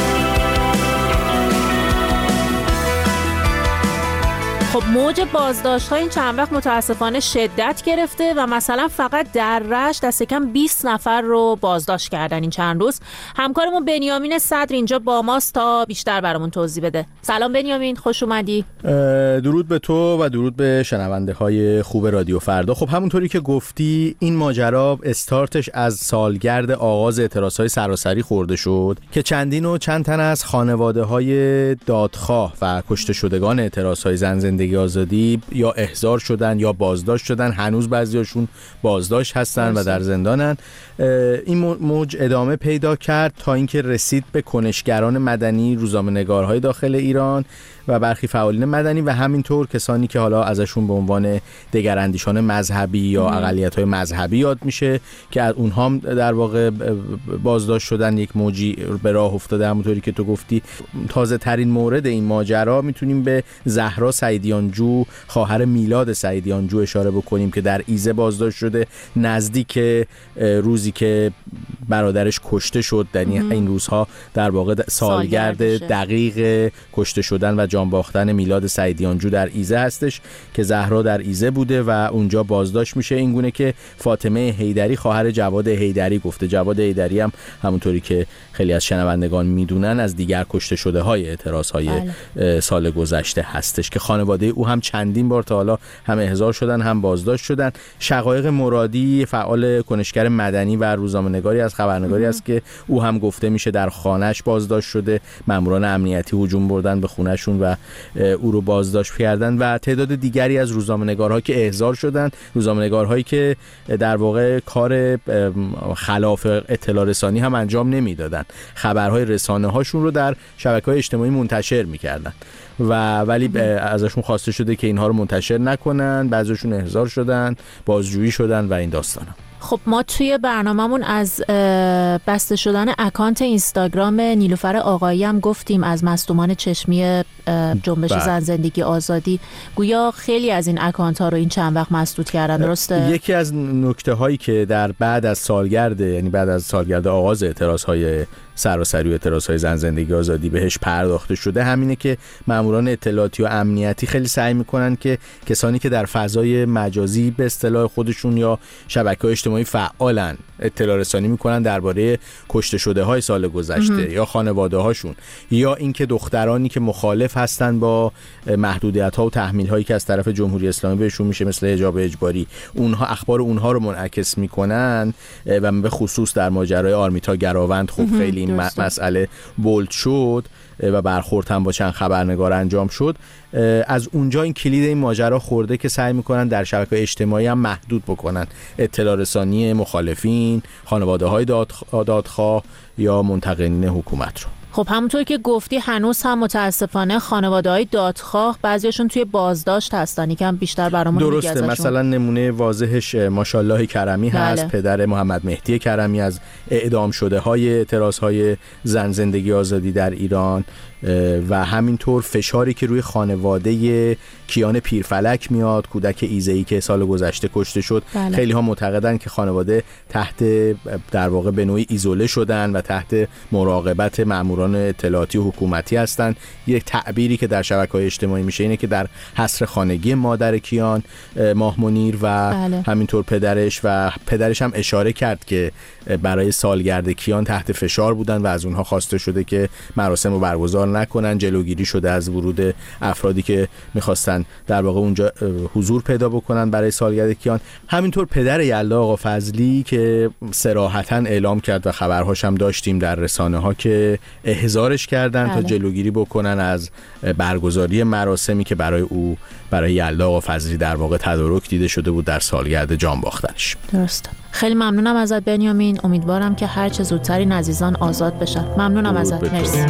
خب موج بازداشت ها این چند وقت متاسفانه شدت گرفته و مثلا فقط در رشت دست کم 20 نفر رو بازداشت کردن این چند روز. همکارمون بنیامین صدر اینجا با ماست تا بیشتر برامون توضیح بده. سلام بنیامین، خوش اومدی. درود به تو و درود به شنونده های خوب رادیو فردا. خب همونطوری که گفتی این ماجرا استارتش از سالگرد آغاز اعتراضهای سراسری خورده شد که چندین و چند تن از خانواده های دادخواه و کشته شدگان اعتراضهای زن زندگی آزادی یا احضار شدن یا بازداشت شدن، هنوز بعضیاشون بازداشت هستن و در زندانن. این موج ادامه پیدا کرد تا اینکه رسید به کنشگران مدنی، روزنامه‌نگارهای داخل ایران و برخی فعالین مدنی و همینطور کسانی که حالا ازشون به عنوان دگراندیشان مذهبی یا اقلیت‌های مذهبی یاد میشه که از اونها هم در واقع بازداشت شدن. یک موجی به راه افتاده. همونطوری که تو گفتی تازه ترین مورد این ماجرا میتونیم به زهرا سعیدیانجو خواهر میلاد سعیدیانجو اشاره بکنیم که در ایزه بازداشت شده نزدیک روزی که برادرش کشته شد. در این روزها در واقع سالگرد دقیق کشته شدن و جان باختن میلاد سعیدیانجو در ایزه هستش که زهرا در ایزه بوده و اونجا بازداشت میشه. این گونه که فاطمه حیدری خواهر جواد حیدری گفته. جواد حیدری هم همونطوری که خیلی از شنوندگان میدونن از دیگر کشته شده های اعتراض های سال گذشته هستش که خانواده او هم چندین بار تا حالا هم احضار شدن هم بازداشت شدن. شقایق مرادی فعال کنشگر مدنی و روزنامه‌نگاری از خبرنگاری است که او هم گفته میشه در خانه‌اش بازداشت شده. ماموران امنیتی هجوم بردن به خونه‌شون و او رو بازداشت کردن و تعداد دیگری از روزنامه‌نگارها که احضار شدن، روزنامه‌نگارهایی که در واقع کار خلاف اطلاع رسانی هم انجام نمیدادن، خبرهای رسانه‌هاشون رو در شبکه‌های اجتماعی منتشر می‌کردن و ولی ازشون خواسته شده که اینها رو منتشر نکنن. بعضیشون احضار شدن، بازجویی شدن و این داستانا. خب ما توی برنامه‌مون از بسته شدن اکانت اینستاگرام نیلوفر آقایی هم گفتیم، از مصدومان چشمی جنبش زن زندگی آزادی. گویا خیلی از این اکانت ها رو این چند وقت مسدود کردن، درسته؟ یکی از نکته هایی که در بعد از سالگرد، یعنی بعد از سالگرد آغاز اعتراض های سراسری و اعتراض‌های زن زندگی آزادی بهش پرداخته شده همینه که ماموران اطلاعاتی و امنیتی خیلی سعی میکنن که کسانی که در فضای مجازی به اصطلاح خودشون یا شبکه‌های اجتماعی فعالن اطلاع رسانی میکنن درباره کشته شده های سال گذشته یا خانواده هاشون، یا اینکه دخترانی که مخالف هستن با محدودیت ها و تحمیل هایی که از طرف جمهوری اسلامی بهشون میشه مثل حجاب اجباری، اونها اخبار اونها رو منعکس میکنن و به خصوص در ماجرای آرمیتا گراوند خب خیلی این مسئله بولد شد و برخورد هم با چند خبرنگار انجام شد. از اونجا این کلید این ماجرا خورده که سعی میکنن در شبکه‌های اجتماعی هم محدود بکنن اطلاع رسانی مخالفین، خانواده‌های دادخواه یا منتقدین حکومت رو. خب همونطور که گفتی هنوز هم متاسفانه خانواده‌های دادخواه بعضیشون توی بازداشت هستن. یکم بیشتر برامون میگی ازشون. درسته، مثلا نمونه واضحش ماشاءالله کرمی هست، پدر محمد مهدی کرمی از اعدام شده های اعتراض‌های زن زندگی آزادی در ایران، و همینطور فشاری که روی خانواده کیان پیرفلک میاد، کودک ایزه‌ای که سال گذشته کشته شد. خیلی ها معتقدن که خانواده تحت در واقع به نوعی ایزوله شدن و تحت مراقبت ماموران اطلاعاتی و حکومتی هستن. یک تعبیری که در شبکه‌های اجتماعی میشه اینه که در حصر خانگی مادر کیان ماه منیر و همینطور پدرش هم اشاره کرد که برای سالگرد کیان تحت فشار بودن و از اونها خواسته شده که مراسم رو برگزار نکنن. جلوگیری شده از ورود افرادی که میخواستن در واقع اونجا حضور پیدا بکنن برای سالگرد کیان. همینطور پدر یلدا آقا فضلی که صراحتاً اعلام کرد و خبرهاش هم داشتیم در رسانه ها که احضارش کردن تا جلوگیری بکنن از برگزاری مراسمی که برای یلدا آقا فضلی در واقع تدارک دیده شده بود در سالگرد جان باختنش. درسته. خیلی ممنونم ازت بنیامین، امیدوارم که هر چه زودتر این عزیزان آزاد بشن. ممنونم ازت. مرسی.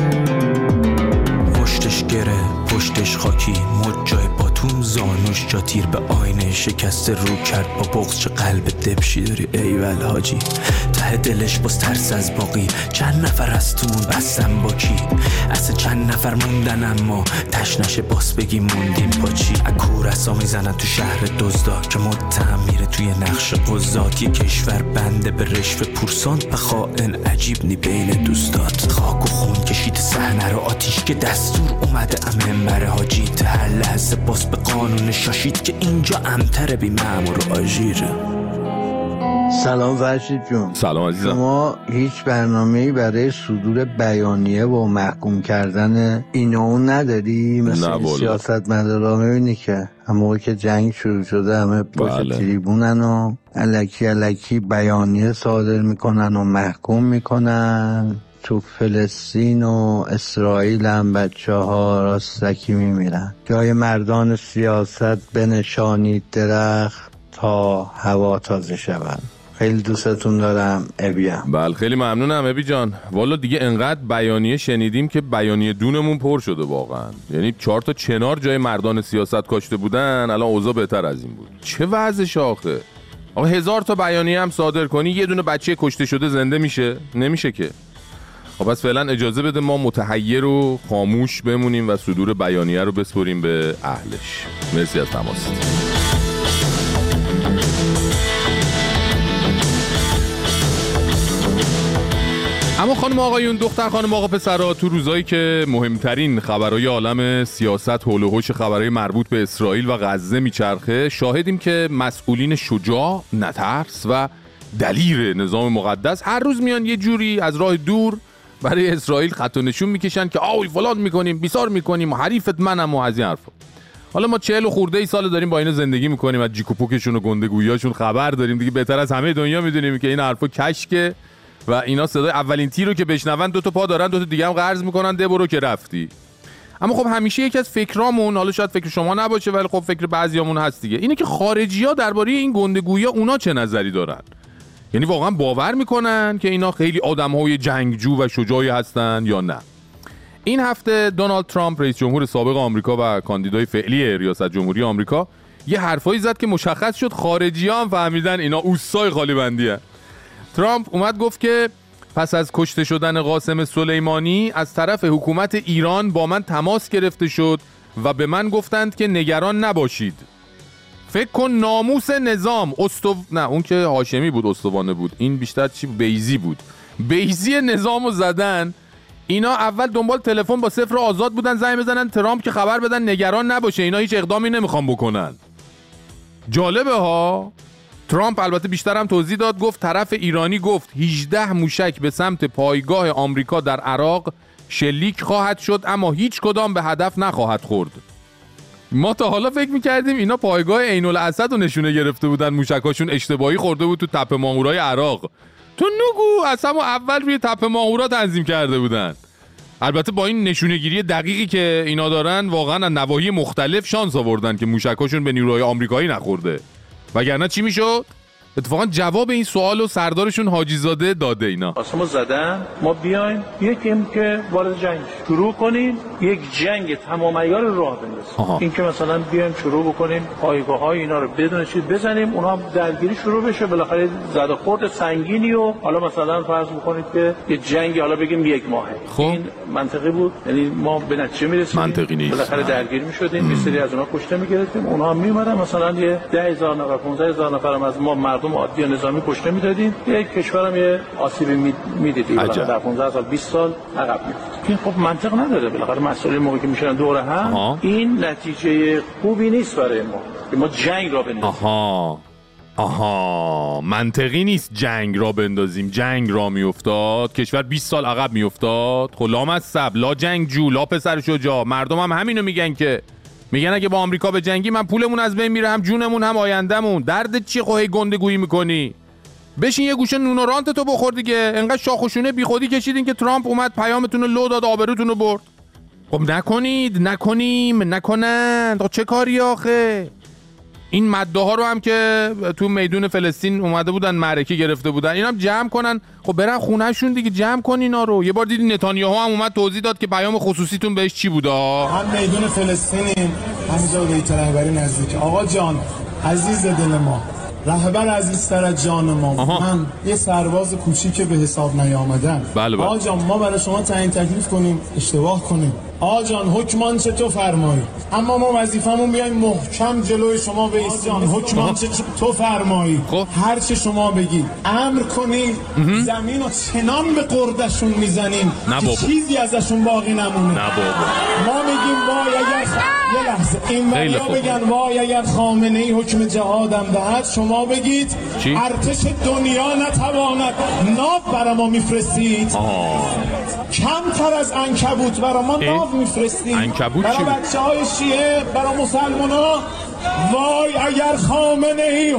پشتش گره، پشتش خاکی، مجای باتون، زانوش جا تیر به آینه شکسته رو کرد با بغض. چه قلب دبشی داری ایول حاجی، ته دلش باز ترس از باقی. چند نفر از تون بستم با کی، اصلا چند نفر موندن اما تشنش باس بگی موندیم با چی. اکورسا میزنن تو شهر دزدا که متهم میره توی نقش قضات. یه کشور بنده به رشوه پورسانت و خائن عجیب نی بین دوستات. خاک و خون کشید صحنه رو آتیش که دستور اومده منبر حاجی. هر لحظه باس به قانون شاشید که اینجا امتر بی مأمور و آژیره. سلام فرشید جون. سلام عزیزم. شما هیچ برنامه‌ای برای صدور بیانیه و محکوم کردن این و اون نداری؟ مثل سیاست مدارا میبینی که همون که جنگ شروع شده همه پشت تریبونن و الکی بیانیه صادر میکنن و محکوم میکنن. تو فلسطین و اسرائیل هم بچه ها راستکی میمیرن. جای مردان سیاست بنشانید درخت تا هوا تازه شود. خیلی دوستتون دارم. ابیم. بله خیلی ممنونم ابی جان. والا دیگه انقدر بیانیه شنیدیم که بیانیه دونمون پر شده واقعا. یعنی 4 تا چنار جای مردان سیاست کاشته بودن، الان اوضاع بهتر از این بود. چه وضعش آخه؟ آقا 1000 تا بیانیه هم صادر کنی یه دونه بچه کشته شده زنده میشه؟ نمیشه که. خب پس فعلا اجازه بده ما متحیر و خاموش بمونیم و صدور بیانیه رو بسپریم به اهلش. مرسی از تماست. اما خانم آقایون، دختر خانم آقا پسرها، تو روزایی که مهمترین خبرهای عالم سیاست حول و حوش خبرهای مربوط به اسرائیل و غزه میچرخه، شاهدیم که مسئولین شجاع، نترس و دلیر نظام مقدس هر روز میان یه جوری از راه دور برای اسرائیل خط و نشون میکشن که آوی فلان میکنیم، بیسار میکنیم، حریفت منم و از این حرفا. حالا ما 40 خورده ای سال داریم با اینا زندگی میکنیم، از جیک و پوکشون و گندگوییاشون خبر داریم دیگه. بهتر از همه دنیا میدونیم که این حرفا کشکه و اینا صدای اولین تیر رو که بشنون 2 تا پا دارن، 2 تا دیگه هم قرض میکنن ده برو که رفتی. اما خب همیشه یکی از فکرامون، حالا شاید فکر شما نباشه ولی خب فکر بعضیامون هست دیگه، اینه که خارجی‌ها درباره این گندگویی‌ها اونا چه نظری دارن. یعنی واقعا باور میکنن که اینا خیلی آدم‌های جنگجو و شجاعی هستن یا نه؟ این هفته دونالد ترامپ رئیس جمهور سابق آمریکا و کاندیدای فعلی ریاست جمهوری آمریکا یه حرفایی زد که مشخص شد خارجی‌ها هم فهمیدن اینا اوستای خالیبندی هست. ترامپ اومد گفت که پس از کشته شدن قاسم سلیمانی از طرف حکومت ایران با من تماس گرفته شد و به من گفتند که نگران نباشید. فکر کن ناموس نظام نه اون که هاشمی بود استوانه بود، این بیشتر چی بیزی بود. بیزی نظامو زدن. اینا اول دنبال تلفن با صفر آزاد بودن زنگ بزنن ترامپ که خبر بدن نگران نباشه، اینا هیچ اقدامی نمیخوان بکنن. جالبه ها. ترامپ البته بیشتر هم توضیح داد، گفت طرف ایرانی گفت 18 موشک به سمت پایگاه آمریکا در عراق شلیک خواهد شد اما هیچ کدام به هدف نخواهد خورد. ما تا حالا فکر میکردیم اینا پایگاه عین الاسد رو نشونه گرفته بودن، موشکاشون اشتباهی خورده بود تو تپه ماهورای عراق. تو نگو اصلا اول روی تپه ماهورا تنظیم کرده بودن. البته با این نشونه‌گیری دقیقی که اینا دارن واقعا از نواحی مختلف شانس آوردن که موشکاشون به نیروهای آمریکایی نخورده، وگرنه چی میشد؟ اتفاقا جواب این سوالو سردارشون حاجی زاده داده. اینا ما زدن ما بیایم یکیم که وارد جنگ شروع کنیم، یک جنگ تمام عیار رو راه بندازیم. این که مثلا بیایم شروع بکنیم پایگاه‌های اینا رو بدون چیز بزنیم، اونها هم درگیری شروع بشه، بالاخره زد و خورد سنگینی و حالا مثلا فرض بکنید که یه جنگی حالا بگیم یک ماهه. این منطقی بود؟ یعنی ما به نتیجه میرسیم منطقی نیست. بالاخره درگیر می‌شدیم، یه سری از اونها کشته می‌گرفتیم، اونها میومدن مثلا یه 10000 نفر 15000 نفر از ما مردم عادی نظامی کشته میدادیم، یک کشورم یه آسیبی میدیدیم، در 15 سال 20 سال عقب می‌افتاد. این خب منطق نداره، بالاخره مسئولین موقعی که میشن دور هم این نتیجه خوبی نیست برای ما که ما جنگ را بندازیم. منطقی نیست جنگ را بندازیم. جنگ را میافتاد، کشور 20 سال عقب میافتاد. خلام از سب لا جنگ جو لا پسر شجاع. مردم هم همینو میگن که میگن اگه با آمریکا به جنگی من پولمون از بین میره، هم جونمون هم آیندهمون. دردت چی خواهی گندگویی میکنی؟ بشین یه گوشه نون و رانت تو بخور دیگه. انقدر شاخوشونه بیخودی کشیدین که ترامپ اومد پیامتون رو لو داد، آبروتون رو برد. خب نکنن. چه کاری آخه؟ این مده ها رو هم که تو میدون فلسطین اومده بودن معرکه گرفته بودن، اینا هم جمع کنن، خب برن خونهشون دیگه، جمع کن اینا رو. یه بار دیدی نتانیاهو هم اومد توضیح داد که پیام خصوصیتون بهش چی بوده. هم میدون فلسطینیم، همینجا به بیت رهبری نزدیک. آقا جان عزیز دل ما، رهبر عزیزتر از جان ما، من یه سرباز کوچیک به حساب نیامدم. بله. آقا جان ما برای شما تعیین تکلیف کنیم اشتباه کنیم. آقا جان حکمان چه تو فرمایی، اما ما وظیفمون بیایم محکم جلوی شما بایستیم. حکمان چه تو فرمایی، هر چه شما بگید امر کنید. زمین رو چنان به قردشون میزنیم که چیزی ازشون باقی نمونه. ما میگیم وای اگر یه لحظه این وریا بگن وای اگر خامنه ای حکم جهادم دهد، شما بگید ارتش دنیا نتواند ناو برای ما میفرستید. کمتر از عنکبوت برای ما ناو میفرستید. برای بچه های شیعه، برای مسلمان ها. وای اگر خامنه ای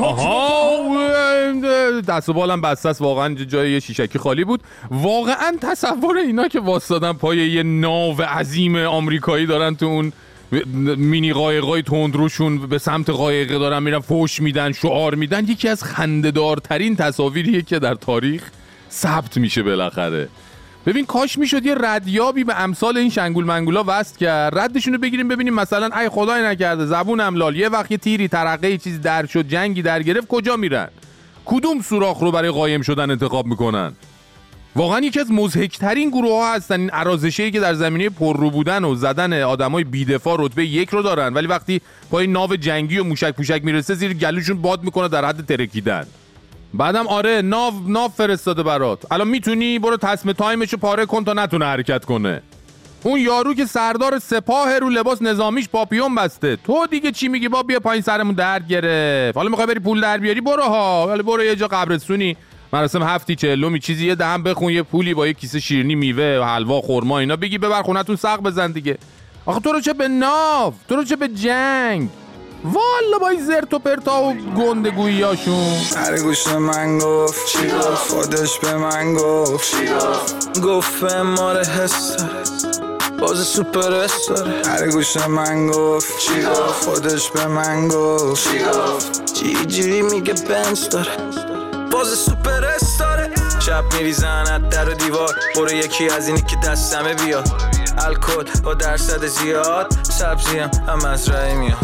دست و بالم بسته است. واقعا جای یه شیشکی خالی بود. واقعا تصور اینا که واسادن پای یه ناو عظیم آمریکایی دارن تو اون مینی قایقای تندروشون به سمت قایقه دارن میرن فوش میدن شعار میدن، یکی از خنده‌دارترین تصاویریه که در تاریخ ثبت میشه بالاخره. ببین کاش میشد یه ردیابی به امثال این شنگول منگولا وصل کرد، ردشون رو بگیریم ببینیم مثلا ای خدای نکرده زبونم لال یه وقت یه تیری ترقه چیزی در شد، جنگی در گرفت، کجا میرن؟ کدوم سوراخ رو برای قایم شدن انتخاب میکنن؟ واقعا یکی از مضحک‌ترین گروه‌ها هستن این ارازشه‌ای که در زمینه پررو بودن و زدن آدمای بی‌دفاع رتبه 1 رو دارن، ولی وقتی پای ناو جنگی و موشک پوشک میرسه زیر گلوشون باد میکنه در حد ترکیدن. بعدم آره ناو فرستاده برات، الان میتونی برو تصمیم تایمشو پاره کن تا نتونه حرکت کنه. اون یارو که سردار سپاه رو لباس نظامیش پاپیون بسته، تو دیگه چی میگی؟ با بیا پایین سرمون درد گرفت. حالا میخوای بری پول در بیاری برو ها، ولی برو یه جا قبرستونی مراسم 7 40 چیزی یه دهم بخون، یه پولی با یه کیسه شیرینی میوه و حلوا خرما اینا بگی ببر خونتون ساق بزن دیگه. آخه تو رو چه به ناو، تو رو چه به جنگ، والا با این زرت و پرتا و گندگوییاشون. هر گوش من گفت چی گفت، خودش به من گفت چی گفت به ماره حس باز سوپر استاره. هر گوش من گفت چی گفت، خودش به من گفت چی گفت، جیری میگه بنز داره باز سوپر استاره. شب میریزن از در و دیوار، برو یکی از اینی که دستمه بیاد، الکل با درصد زیاد، سبزیم هم از رای میاد.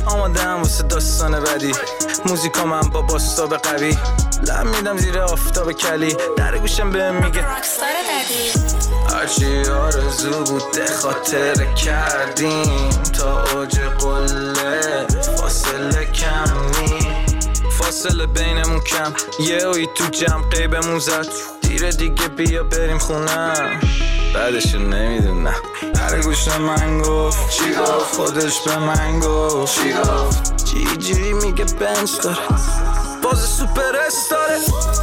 آمادم واسه داستان بعدی موزیکا من با باستاب قوی لم میدم زیر آفتاب کلی در گوشم بهم میگه راکستار دادی هرچی آرزو بوده خاطر کردیم تا اوج قله فاصله کمی فاصله بینمون کم یه اوی تو جمع قیبمون زد دیره دیگه بیا بریم خونم بعدشو نمیدونم هر گوش من گفت چی گفت خودش به من گفت چی گفت جی میگه بنچ داره باز سوپر استاره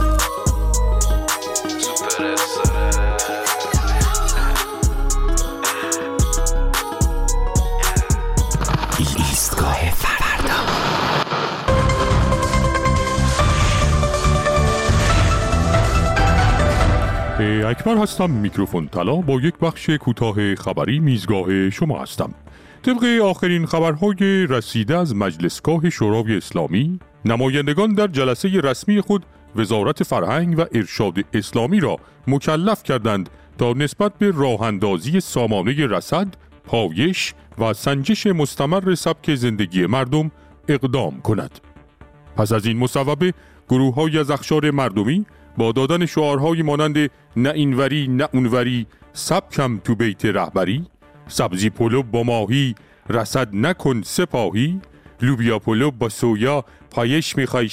سوپر استاره ایستگاه فردا. اکبر هستم، میکروفون طلا با یک بخش کوتاه خبری میزگاه شما هستم. طبق آخرین خبرهای رسیده از مجلسگاه شورای اسلامی، نمایندگان در جلسه رسمی خود وزارت فرهنگ و ارشاد اسلامی را مکلف کردند تا نسبت به راه‌اندازی سامانه رصد، پایش و سنجش مستمر سبک زندگی مردم اقدام کند. پس از این مصوبه، گروه‌های از اقشار مردمی با دادن شعارهای مانند نه اینوری نه اونوری، سبکم تو بیت رهبری، سبزی پلو با ماهی، رصد نکن سپاهی، لوبیا پلو با سویا، پایش میخوای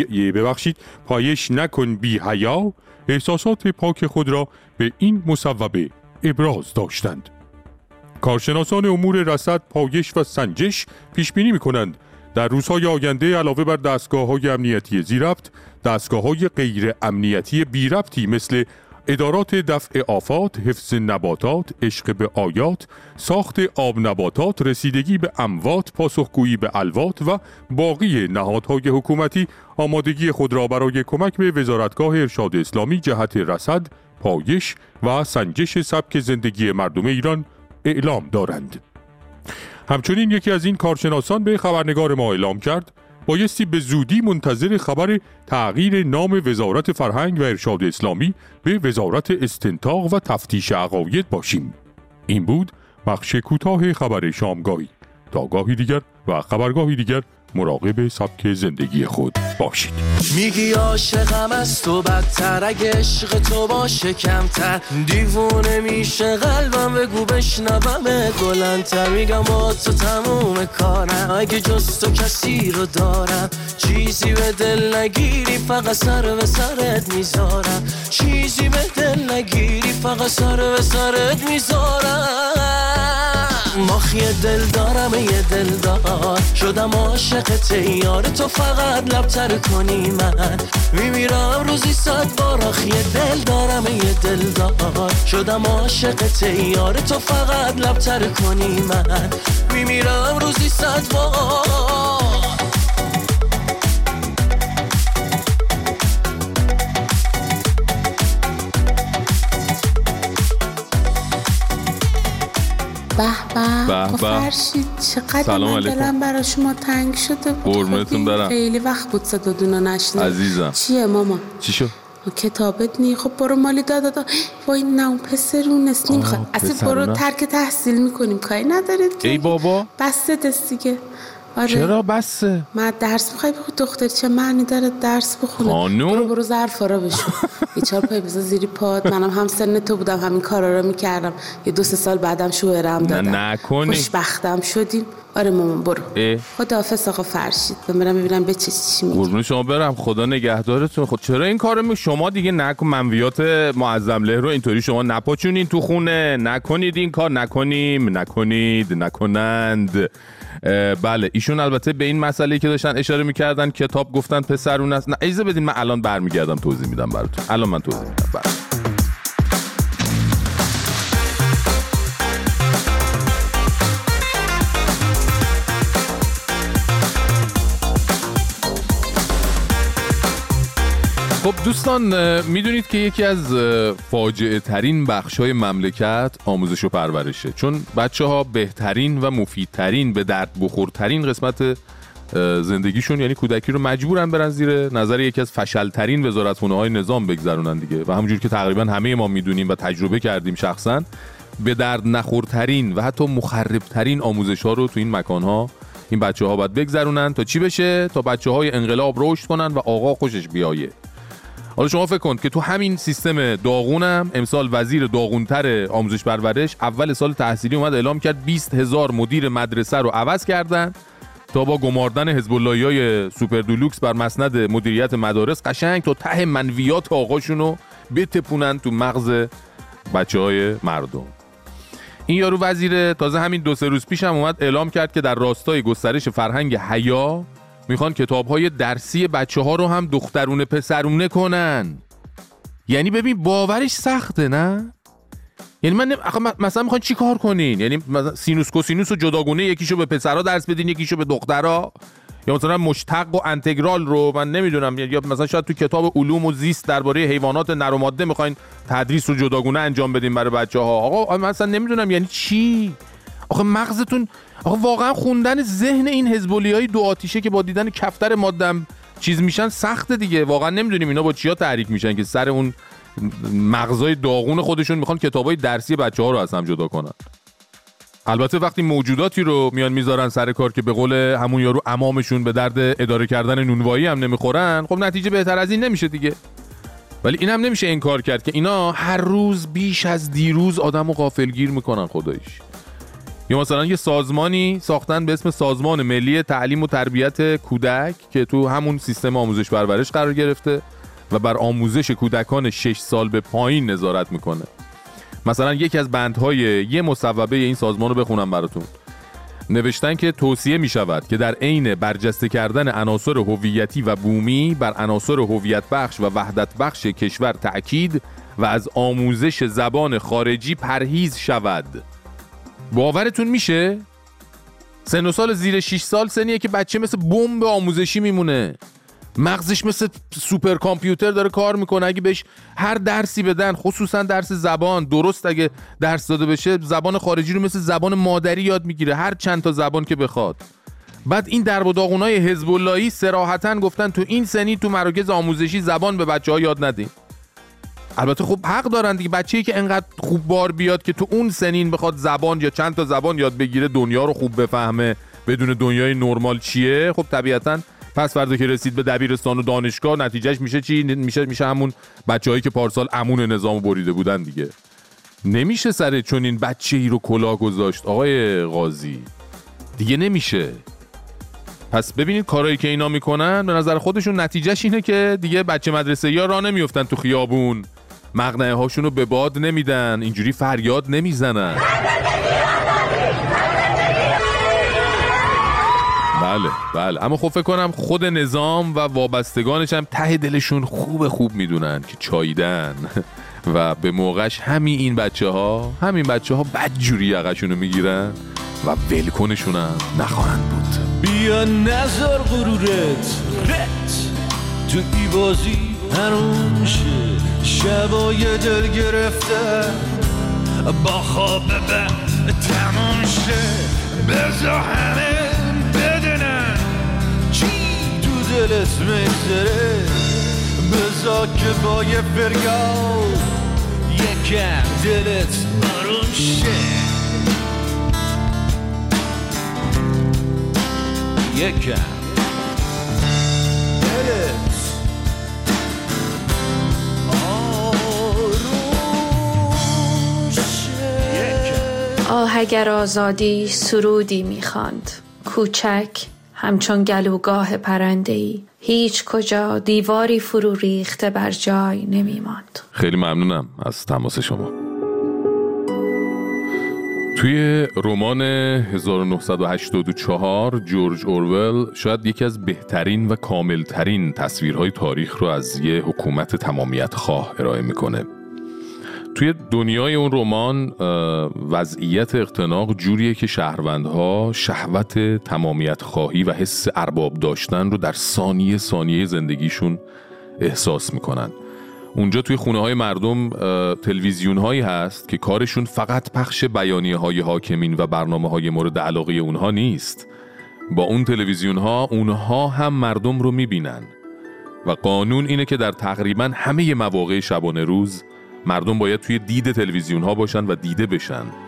پایش نکن بی حیا، احساسات پاک خود را به این مصوبه ابراز داشتند. کارشناسان امور رصد، پایش و سنجش پیش بینی می‌کنند در روزهای آینده علاوه بر دستگاه‌های امنیتی ذی‌ربط، دستگاه‌های غیر امنیتی بی‌ربطی مثل ادارات دفع آفات، حفظ نباتات، عشق به آیات، ساخت آب نباتات، رسیدگی به اموات، پاسخگویی به الوات و باقی نهادهای حکومتی آمادگی خود را برای کمک به وزارتگاه ارشاد اسلامی جهت رصد، پایش و سنجش سبک زندگی مردم ایران اعلام دارند. همچنین یکی از این کارشناسان به خبرنگار ما اعلام کرد بایستی به زودی منتظر خبر تغییر نام وزارت فرهنگ و ارشاد اسلامی به وزارت استنتاق و تفتیش عقاید باشیم. این بود بخش کوتاه خبر شامگاهی. تا گاهی دیگر و خبرگاهی دیگر مراقب سبک زندگی خود باشید. میگی عاشقم از تو بدتر، اگه عشق تو باشه کمتر، دیوونه میشه قلبم، بگو بشنوم بلندتر. میگم با تو تموم کارم، اگه جز تو کسی رو دارم، چیزی به دل نگیری فقط سر به سرت میذارم، چیزی به دل نگیری فقط سر به سرت میذارم. ماخی دل دارم یه دل دار، شدم عاشق تیار تو، فقط لبتر کنی من میمیرم روزی 100 بار. آخی دل دارم یه دل دار، شدم عاشق تیار تو، فقط لبتر کنی من میمیرم روزی 100 بار. به فرشید چقدر من دلم برای شما تنگ شده بود. قربونتون برم. خیلی وقت بود صدادونو نشنیدم. عزیزم چیه ماما؟ چی شد؟ کتابت نی. خب برو مالی دادا وای نه اون پسرونست نمیخواد اصلا. برو ترک تحصیل میکنیم کاری ندارید که. ای بابا بسته دست دیگه. آره. چرا بسه؟ من درس میخوای بخون دختر، چه معنی داره درس بخونه؟ خانوم برو ظرفا رو بشو. یه 4 پای بذار زیری پات. منم هم سن تو بودم همین کارا رو میکردم. یه 2-3 سال بعدم شوهرم دادم. نکنی. خوشبختم شدیم. آره مامان برو. خداحافظ آقا فرشید. برم ببینم به چی میگی. قربون شما برم، خدا نگهدارتون. خود چرا این کارو شما دیگه نکن، منویات معظم له رو اینطوری شما نپاچونین تو خونه. نکنید این کار، نکنند. بله ایشون البته به این مسئله که داشتن اشاره میکردن کتاب گفتن پسرون است. نه اجازه بدین من الان برمیگردم توضیح میدم براتون. الان من توضیح میدم براتون. خب دوستان، میدونید که یکی از فاجعه ترین بخشای مملکت آموزش و پرورشه، چون بچه ها بهترین و مفیدترین، به درد بخورترین قسمت زندگیشون یعنی کودکی رو مجبورن برن زیر نظر یکی از فشلترین وزارتخونه های نظام بگذرونن دیگه. و همونجور که تقریبا همه ما میدونیم و تجربه کردیم شخصا، به درد نخورترین و حتی مخربترین آموزش ها رو تو این مکان ها این بچه‌ها باید بگذرونن تا چی بشه؟ تا بچه‌های انقلاب رشد کنن و آقا خوشش بیایه. حالا شما فکر کن که تو همین سیستم داغونم امسال وزیر داغونتر آموزش پرورش اول سال تحصیلی اومد اعلام کرد 20,000 مدیر مدرسه رو عوض کردن تا با گماردن حزب اللهیای سوپر دولوکس بر مسند مدیریت مدارس قشنگ تا ته منویات آقاشونو بتپونن تو مغز بچه‌های مردم. این یارو وزیر تازه همین 2-3 روز پیش هم اومد اعلام کرد که در راستای گسترش فرهنگ حیا میخوان کتاب‌های درسی بچه‌ها رو هم دخترونه پسرونه کنن. یعنی ببین باورش سخته نه؟ یعنی من مثلا میخوان چی کار کنین؟ یعنی مثلا سینوس کوسینوس و جداگونه یکیشو به پسرها درس بدین یکیشو به دخترها؟ یا مثلا مشتق و انتگرال رو من نمیدونم، یا مثلا شاید تو کتاب علوم و زیست درباره حیوانات نر و ماده میخواین تدریس رو جداگونه انجام بدین برای بچه‌ها. آقا مثلا نمیدونم یعنی چی؟ آخه مغزتون واقعا خوندن ذهن این حزب‌اللهیای دو آتیشه که با دیدن کفتر مادم چیز میشن سخته دیگه. واقعا نمیدونیم اینا با چیا تحریک میشن که سر اون مغزای داغون خودشون میخوان کتابای درسی بچه‌ها رو از هم جدا کنن. البته وقتی موجوداتی رو میان میذارن سر کار که به قول همون یارو امامشون به درد اداره کردن نونوایی هم نمیخورن، خب نتیجه بهتر از این نمیشه دیگه. ولی این هم نمیشه انکار کرد که اینا هر روز بیش از دیروز آدمو غافلگیر میکنن خداییش. یا مثلا یه سازمانی ساختن به اسم سازمان ملی تعلیم و تربیت کودک که تو همون سیستم آموزش پرورش قرار گرفته و بر آموزش کودکان 6 سال به پایین نظارت میکنه. مثلا یکی از بندهای یه مصوبه این سازمان رو بخونم براتون. نوشتن که توصیه می شود که در عین برجسته کردن عناصر هویتی و بومی بر عناصر هویت بخش و وحدت بخش کشور تأکید و از آموزش زبان خارجی پرهیز شود. باورتون میشه؟ سن و سال زیر 6 سال سنیه که بچه مثل بمب آموزشی میمونه. مغزش مثل سوپر کامپیوتر داره کار میکنه. اگه بهش هر درسی بدن، خصوصا درس زبان، درست اگه درس داده بشه زبان خارجی رو مثل زبان مادری یاد میگیره، هر چند تا زبان که بخواد. بعد این درب و داغونای حزب اللهی صراحتاً گفتن تو این سنی تو مراکز آموزشی زبان به بچه‌ها یاد ندین. البته خب حق دارن دیگه، بچه‌ای که انقدر خوب بار بیاد که تو اون سنین بخواد زبان یا چند تا زبان یاد بگیره، دنیا رو خوب بفهمه، بدون دنیای نرمال چیه، خب طبیعتاً پس فردا که رسید به دبیرستان و دانشگاه نتیجهش میشه چی؟ میشه همون بچه‌هایی که پارسال امون نظامو بریده بودن دیگه. نمیشه سر چون این بچه‌ای رو کلاه گذاشت آقای قاضی، دیگه نمیشه. پس ببینید کارهایی که اینا میکنن به نظر خودشون نتیجهش اینه که دیگه بچه مدرسه‌ای‌ها راه نمیافتن تو خیابون، مقنعه هاشون رو به باد نمیدن، اینجوری فریاد نمیزنن. بله اما خب فکر کنم خود نظام و وابستگانش هم ته دلشون خوب میدونن که چاییدن و به موقعش همین بچه ها بدجوری یقشونو میگیرن و ولکنشون هم نخواهند بود. بیا نظر غرورت رت تو ای بازی هنون شه، شبای دل گرفته با خواب تموم شه، بزا همه بدونن چی تو دلت میگذره، بزا که با یه فریاد یکم دلت آروم شه، یکم دلت آه اگر آزادی سرودی میخواند، کوچک همچون گلوگاه پرنده‌ای، هیچ کجا دیواری فرو ریخته بر جای نمیماند. خیلی ممنونم از تماس شما. توی رمان 1984 جورج اورول شاید یکی از بهترین و کاملترین تصویرهای تاریخ رو از یه حکومت تمامیت خواه ارائه میکنه. توی دنیای اون رمان وضعیت اختناق جوریه که شهروندها شهوت تمامیت خواهی و حس ارباب داشتن رو در ثانیه زندگیشون احساس میکنن. اونجا توی خونه های مردم تلویزیون هایی هست که کارشون فقط پخش بیانیه های حاکمین و برنامه های مورد علاقه اونها نیست. با اون تلویزیون ها اونها هم مردم رو میبینن و قانون اینه که در تقریبا همه مواقع شبانه روز مردم باید توی دید تلویزیون ها باشن و دیده بشن.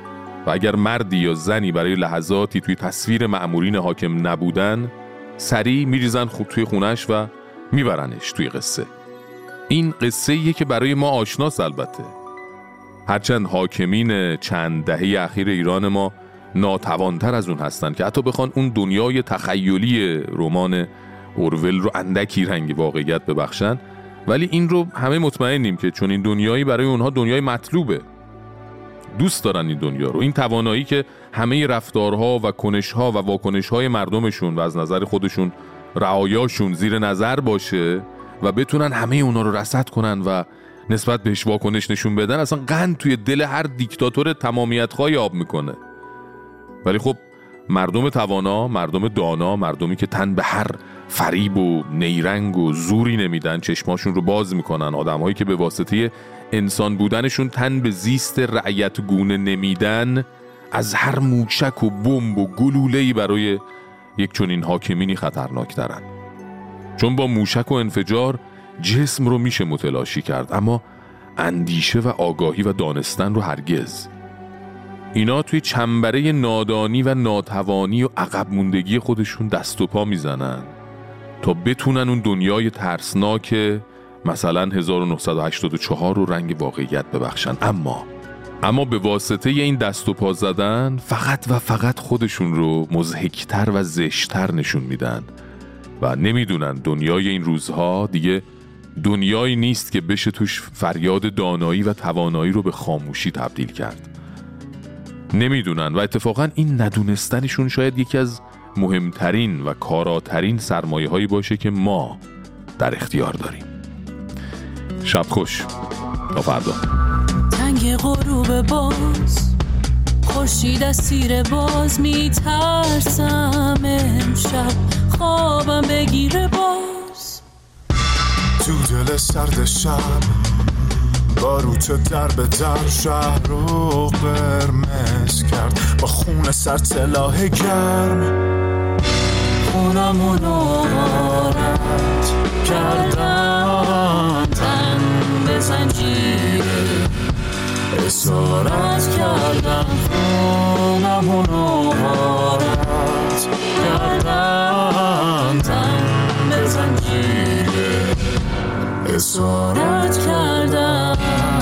و اگر مردی یا زنی برای لحظاتی توی تصویر مأمورین حاکم نبودن، سریع میریزن توی خونش و میبرنش توی قصه. این قصه‌ایه که برای ما آشناست البته، هرچند حاکمین چند دهه اخیر ایران ما ناتوانتر از اون هستن که حتی بخوان اون دنیای تخیلی رمان اورول رو اندکی رنگ واقعیت ببخشن، ولی این رو همه مطمئنیم که چون این دنیایی برای اونها دنیای مطلوبه، دوست دارن این دنیا رو، این توانایی که همه رفتارها و کنشها و واکنشهای مردمشون و از نظر خودشون رعایاشون زیر نظر باشه و بتونن همه اونا رو رصد کنن و نسبت بهش واکنش نشون بدن، اصلا قند توی دل هر دیکتاتور تمامیت‌خواه آب میکنه. ولی خب مردم توانا، مردم دانا، مردمی که تن به هر فریب و نیرنگ و زوری نمیدن، چشماشون رو باز میکنن، آدمایی که به واسطه انسان بودنشون تن به زیست رعیت گونه نمیدن، از هر موشک و بمب و گلوله‌ای برای یک چنین حاکمینی خطرناک‌ترن. چون با موشک و انفجار جسم رو میشه متلاشی کرد، اما اندیشه و آگاهی و دانستن رو هرگز. اینا توی چنبره نادانی و ناتوانی و عقب موندگی خودشون دست و پا میزنن تا بتونن اون دنیای ترسناک مثلا 1984 رو رنگ واقعیت ببخشن. اما به واسطه این دست و پا زدن فقط و فقط خودشون رو مضحک‌تر و زشت‌تر نشون میدن و نمیدونن دنیای این روزها دیگه دنیایی نیست که بشه توش فریاد دانایی و توانایی رو به خاموشی تبدیل کرد. نمیدونن و اتفاقا این ندونستنشون شاید یکی از مهمترین و کاراترین سرمایه هایی باشه که ما در اختیار داریم. شب خوش، تا فردا. تنگ غروب باز، خورشید از تیر باز، میترسم امشب خوابم بگیره باز. تو دل سرد شب باروت در به در شهر رو قرمز کرد با خون سر سلاح گرم. خونمونو غارت کردن، تن به زنجیره اسارت کردن. خونمونو غارت کردن، تن به زنجیره اسارت کردن.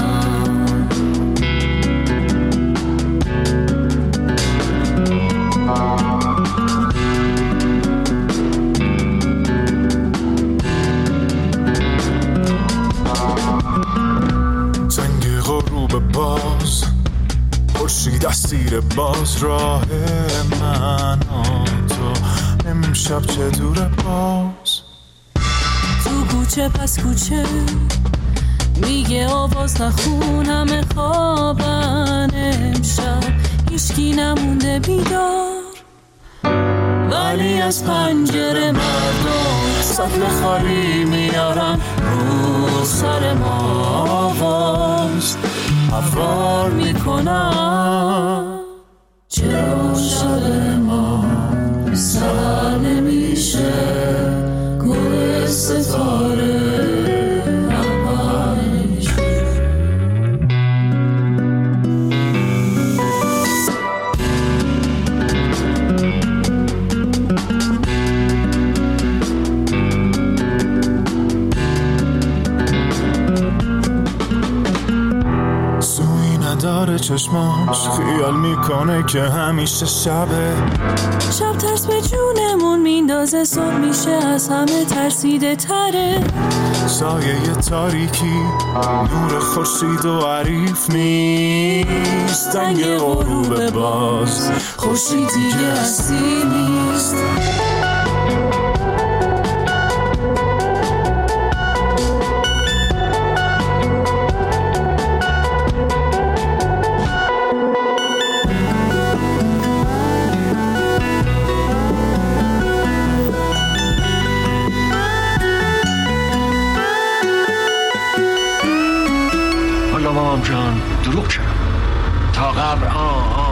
زنگ غروب باز، خورشید از تیر باز، راه من و تو امشب چه دوره باز. تو کوچه پس کوچه میگه آواز نخون، همه خوابن امشب هیچکی نمونده بیدار. ولی از پنجره مردم سطل خالی میارن رو سر ما، آواز افرار میکنن. چرا شب ما سر نمیشه گل ستاره داره چشماش، خیال میکنه که همیشه شبه. شب ترس به جونمون میندازه، صبح میشه از همه ترسیده تره. سایه تاریکی نور خورشید و عریف نیست. تنگ غروب باز، خورشید دیگه هستی نیست. جان دروغ چرا تا قبر